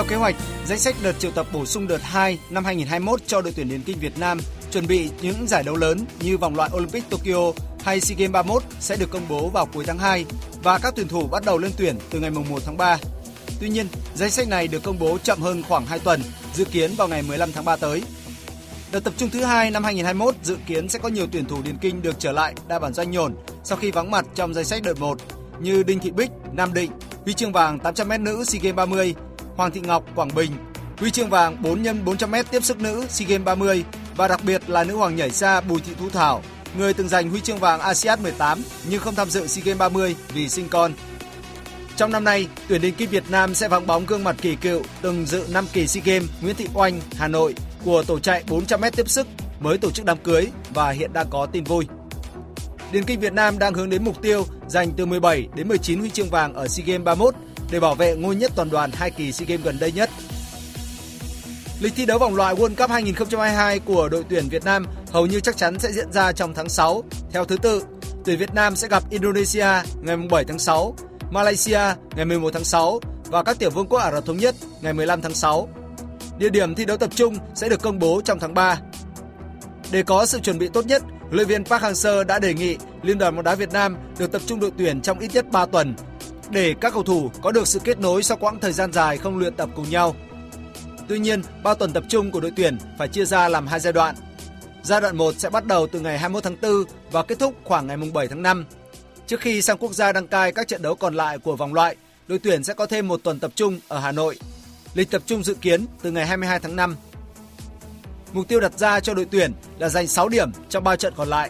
Theo kế hoạch, danh sách đợt triệu tập bổ sung đợt 2 năm 2021 cho đội tuyển điền kinh Việt Nam chuẩn bị những giải đấu lớn như vòng loại Olympic Tokyo hay SEA Games 31 sẽ được công bố vào cuối tháng 2 và các tuyển thủ bắt đầu lên tuyển từ ngày 1 tháng 3. Tuy nhiên, danh sách này được công bố chậm hơn khoảng 2 tuần, dự kiến vào ngày 15 tháng 3 tới. Đợt tập trung thứ 2 năm 2021 dự kiến sẽ có nhiều tuyển thủ điền kinh được trở lại đa bản doanh nhổn sau khi vắng mặt trong danh sách đợt 1 như Đinh Thị Bích, Nam Định, huy chương vàng 800m nữ SEA Games 30, Hoàng Thị Ngọc, Quảng Bình, huy chương vàng 4x400m tiếp sức nữ SEA Games 30 và đặc biệt là nữ hoàng nhảy xa Bùi Thị Thu Thảo, người từng giành huy chương vàng ASEAN 18 nhưng không tham dự SEA Games 30 vì sinh con. Trong năm nay, tuyển điền kinh Việt Nam sẽ vắng bóng gương mặt kỳ cựu từng dự 5 kỳ SEA Games Nguyễn Thị Oanh, Hà Nội của tổ chạy 400m tiếp sức mới tổ chức đám cưới và hiện đang có tin vui. Điền kinh Việt Nam đang hướng đến mục tiêu giành từ 17 đến 19 huy chương vàng ở SEA Games 31 để bảo vệ ngôi nhất toàn đoàn 2 kỳ SEA Games gần đây nhất. Lịch thi đấu vòng loại World Cup 2022 của đội tuyển Việt Nam hầu như chắc chắn sẽ diễn ra trong tháng 6. Theo thứ tự, tuyển Việt Nam sẽ gặp Indonesia ngày 7 tháng 6, Malaysia ngày 11 tháng 6 và các tiểu vương quốc Ả Rập Thống Nhất ngày 15 tháng 6. Địa điểm thi đấu tập trung sẽ được công bố trong tháng 3. Để có sự chuẩn bị tốt nhất, huấn luyện viên Park Hang-seo đã đề nghị Liên đoàn bóng đá Việt Nam được tập trung đội tuyển trong ít nhất 3 tuần để các cầu thủ có được sự kết nối sau quãng thời gian dài không luyện tập cùng nhau. Tuy nhiên, 3 tuần tập trung của đội tuyển phải chia ra làm 2 giai đoạn. Giai đoạn 1 sẽ bắt đầu từ ngày 21 tháng 4 và kết thúc khoảng ngày 7 tháng 5. Trước khi sang quốc gia đăng cai các trận đấu còn lại của vòng loại, đội tuyển sẽ có thêm 1 tuần tập trung ở Hà Nội. Lịch tập trung dự kiến từ ngày 22 tháng 5. Mục tiêu đặt ra cho đội tuyển là giành 6 điểm trong 3 trận còn lại.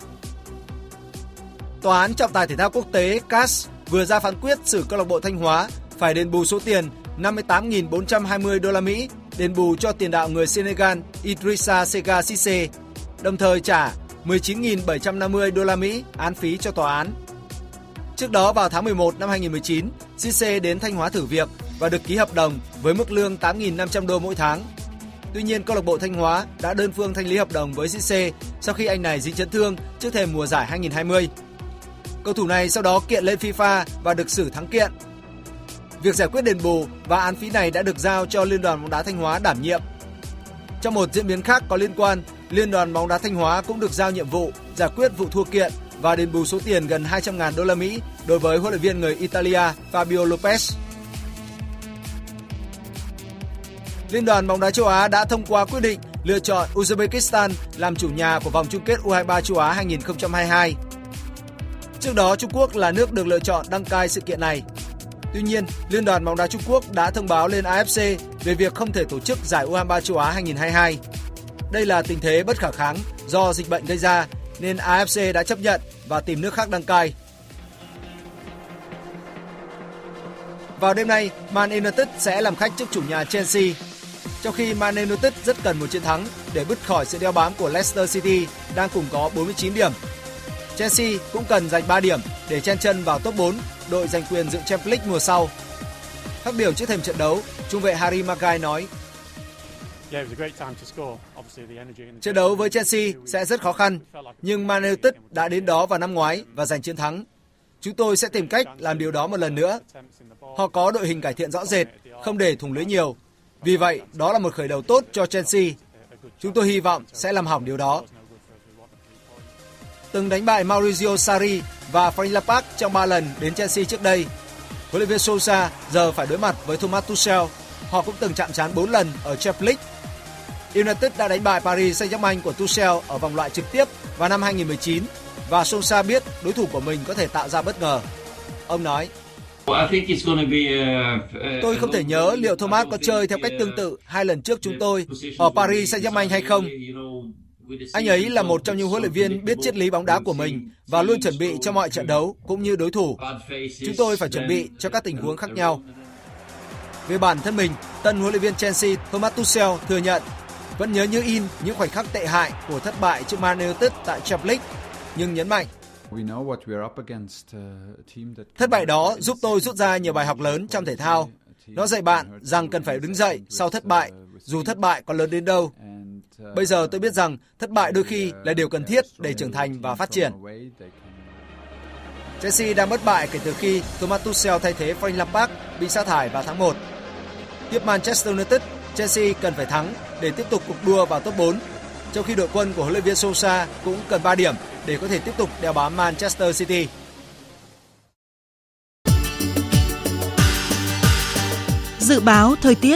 Tòa án trọng tài thể thao quốc tế CAS vừa ra phán quyết xử câu lạc bộ Thanh Hóa phải đền bù số tiền 58.420 đô la Mỹ đền bù cho tiền đạo người Senegal Idrissa Sega Cissé, đồng thời trả 19.750 đô la Mỹ án phí cho tòa án. Trước đó vào tháng 11 năm 2019, Cissé đến Thanh Hóa thử việc và được ký hợp đồng với mức lương 8.500 đô mỗi tháng. Tuy nhiên, câu lạc bộ Thanh Hóa đã đơn phương thanh lý hợp đồng với Cissé sau khi anh này dính chấn thương trước thềm mùa giải 2020. Cầu thủ này sau đó kiện lên FIFA và được xử thắng kiện. Việc giải quyết đền bù và án phí này đã được giao cho Liên đoàn bóng đá Thanh Hóa đảm nhiệm. Trong một diễn biến khác có liên quan, Liên đoàn bóng đá Thanh Hóa cũng được giao nhiệm vụ giải quyết vụ thua kiện và đền bù số tiền gần 200.000 đô la Mỹ đối với huấn luyện viên người Italia Fabio Lopez. Liên đoàn bóng đá châu Á đã thông qua quyết định lựa chọn Uzbekistan làm chủ nhà của vòng chung kết U23 châu Á 2022. Trước đó, Trung Quốc là nước được lựa chọn đăng cai sự kiện này. Tuy nhiên, Liên đoàn bóng đá Trung Quốc đã thông báo lên AFC về việc không thể tổ chức giải U23 châu Á 2022. Đây là tình thế bất khả kháng do dịch bệnh gây ra, nên AFC đã chấp nhận và tìm nước khác đăng cai. Vào đêm nay, Man United sẽ làm khách trước chủ nhà Chelsea. Trong khi Man United rất cần một chiến thắng để bứt khỏi sự đeo bám của Leicester City đang cùng có 49 điểm. Chelsea cũng cần giành 3 điểm để chen chân vào top 4, đội giành quyền dự Champions League mùa sau. Phát biểu trước thềm trận đấu, trung vệ Harry Maguire nói: Trận đấu với Chelsea sẽ rất khó khăn, nhưng Man United đã đến đó vào năm ngoái và giành chiến thắng. Chúng tôi sẽ tìm cách làm điều đó một lần nữa. Họ có đội hình cải thiện rõ rệt, không để thủng lưới nhiều. Vì vậy, đó là một khởi đầu tốt cho Chelsea. Chúng tôi hy vọng sẽ làm hỏng điều đó. Từng đánh bại Maurizio Sarri và Frank Lampard trong 3 lần đến Chelsea trước đây, huấn luyện viên Solskjaer giờ phải đối mặt với Thomas Tuchel. Họ cũng từng chạm trán 4 lần ở Champions League. United đã đánh bại Paris Saint-Germain của Tuchel ở vòng loại trực tiếp vào năm 2019 và Solskjaer biết đối thủ của mình có thể tạo ra bất ngờ. Ông nói: Tôi không thể nhớ liệu Thomas có chơi theo cách tương tự 2 lần trước chúng tôi ở Paris Saint-Germain hay không. Anh ấy là một trong những huấn luyện viên biết triết lý bóng đá của mình và luôn chuẩn bị cho mọi trận đấu cũng như đối thủ. Chúng tôi phải chuẩn bị cho các tình huống khác nhau. Về bản thân mình, tân huấn luyện viên Chelsea Thomas Tuchel thừa nhận vẫn nhớ như in những khoảnh khắc tệ hại của thất bại trước Man United tại Champions League, nhưng nhấn mạnh thất bại đó giúp tôi rút ra nhiều bài học lớn trong thể thao. Nó dạy bạn rằng cần phải đứng dậy sau thất bại, dù thất bại có lớn đến đâu. Bây giờ tôi biết rằng thất bại đôi khi là điều cần thiết để trưởng thành và phát triển. Chelsea đang bất bại kể từ khi Thomas Tuchel thay thế Frank Lampard bị sa thải vào tháng 1. Tiếp Manchester United, Chelsea cần phải thắng để tiếp tục cuộc đua vào top 4. Trong khi đội quân của huấn luyện viên Solskjaer cũng cần 3 điểm để có thể tiếp tục đeo bám Manchester City. Dự báo thời tiết.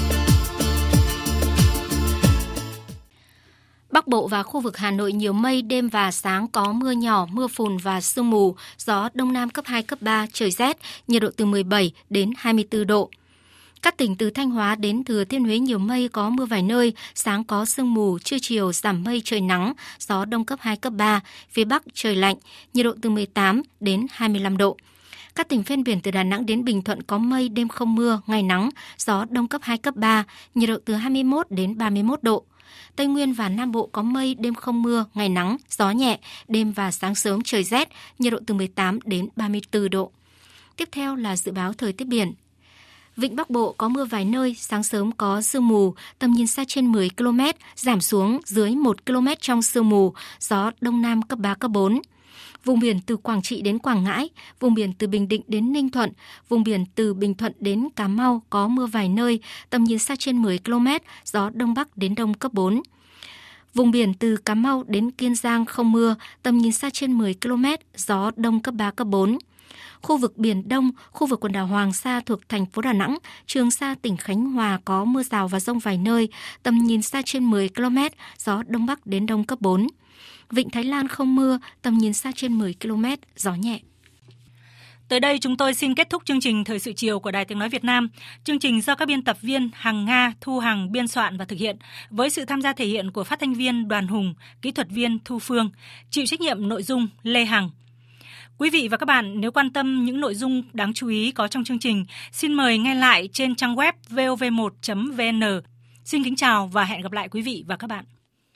Bắc Bộ và khu vực Hà Nội nhiều mây, đêm và sáng có mưa nhỏ, mưa phùn và sương mù, gió Đông Nam cấp 2, cấp 3, trời rét, nhiệt độ từ 17 đến 24 độ. Các tỉnh từ Thanh Hóa đến Thừa Thiên Huế nhiều mây, có mưa vài nơi, sáng có sương mù, trưa chiều giảm mây trời nắng, gió Đông cấp 2, cấp 3, phía Bắc trời lạnh, nhiệt độ từ 18 đến 25 độ. Các tỉnh ven biển từ Đà Nẵng đến Bình Thuận có mây, đêm không mưa, ngày nắng, gió Đông cấp 2, cấp 3, nhiệt độ từ 21 đến 31 độ. Tây Nguyên và Nam Bộ có mây, đêm không mưa, ngày nắng, gió nhẹ, đêm và sáng sớm trời rét, nhiệt độ từ 18 đến 34 độ. Tiếp theo là dự báo thời tiết biển. Vịnh Bắc Bộ có mưa vài nơi, sáng sớm có sương mù, tầm nhìn xa trên 10 km, giảm xuống dưới 1 km trong sương mù, gió Đông Nam cấp 3, cấp 4. Vùng biển từ Quảng Trị đến Quảng Ngãi, vùng biển từ Bình Định đến Ninh Thuận, vùng biển từ Bình Thuận đến Cà Mau có mưa vài nơi, tầm nhìn xa trên 10 km, gió Đông Bắc đến Đông cấp 4. Vùng biển từ Cà Mau đến Kiên Giang không mưa, tầm nhìn xa trên 10 km, gió Đông cấp 3, cấp 4. Khu vực Biển Đông, khu vực quần đảo Hoàng Sa thuộc thành phố Đà Nẵng, Trường Sa tỉnh Khánh Hòa có mưa rào và dông vài nơi, tầm nhìn xa trên 10 km, gió Đông Bắc đến Đông cấp 4. Vịnh Thái Lan không mưa, tầm nhìn xa trên 10 km, gió nhẹ. Tới đây chúng tôi xin kết thúc chương trình Thời sự chiều của Đài Tiếng Nói Việt Nam. Chương trình do các biên tập viên Hằng Nga, Thu Hằng biên soạn và thực hiện, với sự tham gia thể hiện của phát thanh viên Đoàn Hùng, kỹ thuật viên Thu Phương, chịu trách nhiệm nội dung Lê Hằng. Quý vị và các bạn nếu quan tâm những nội dung đáng chú ý có trong chương trình, xin mời nghe lại trên trang web vov1.vn. Xin kính chào và hẹn gặp lại quý vị và các bạn.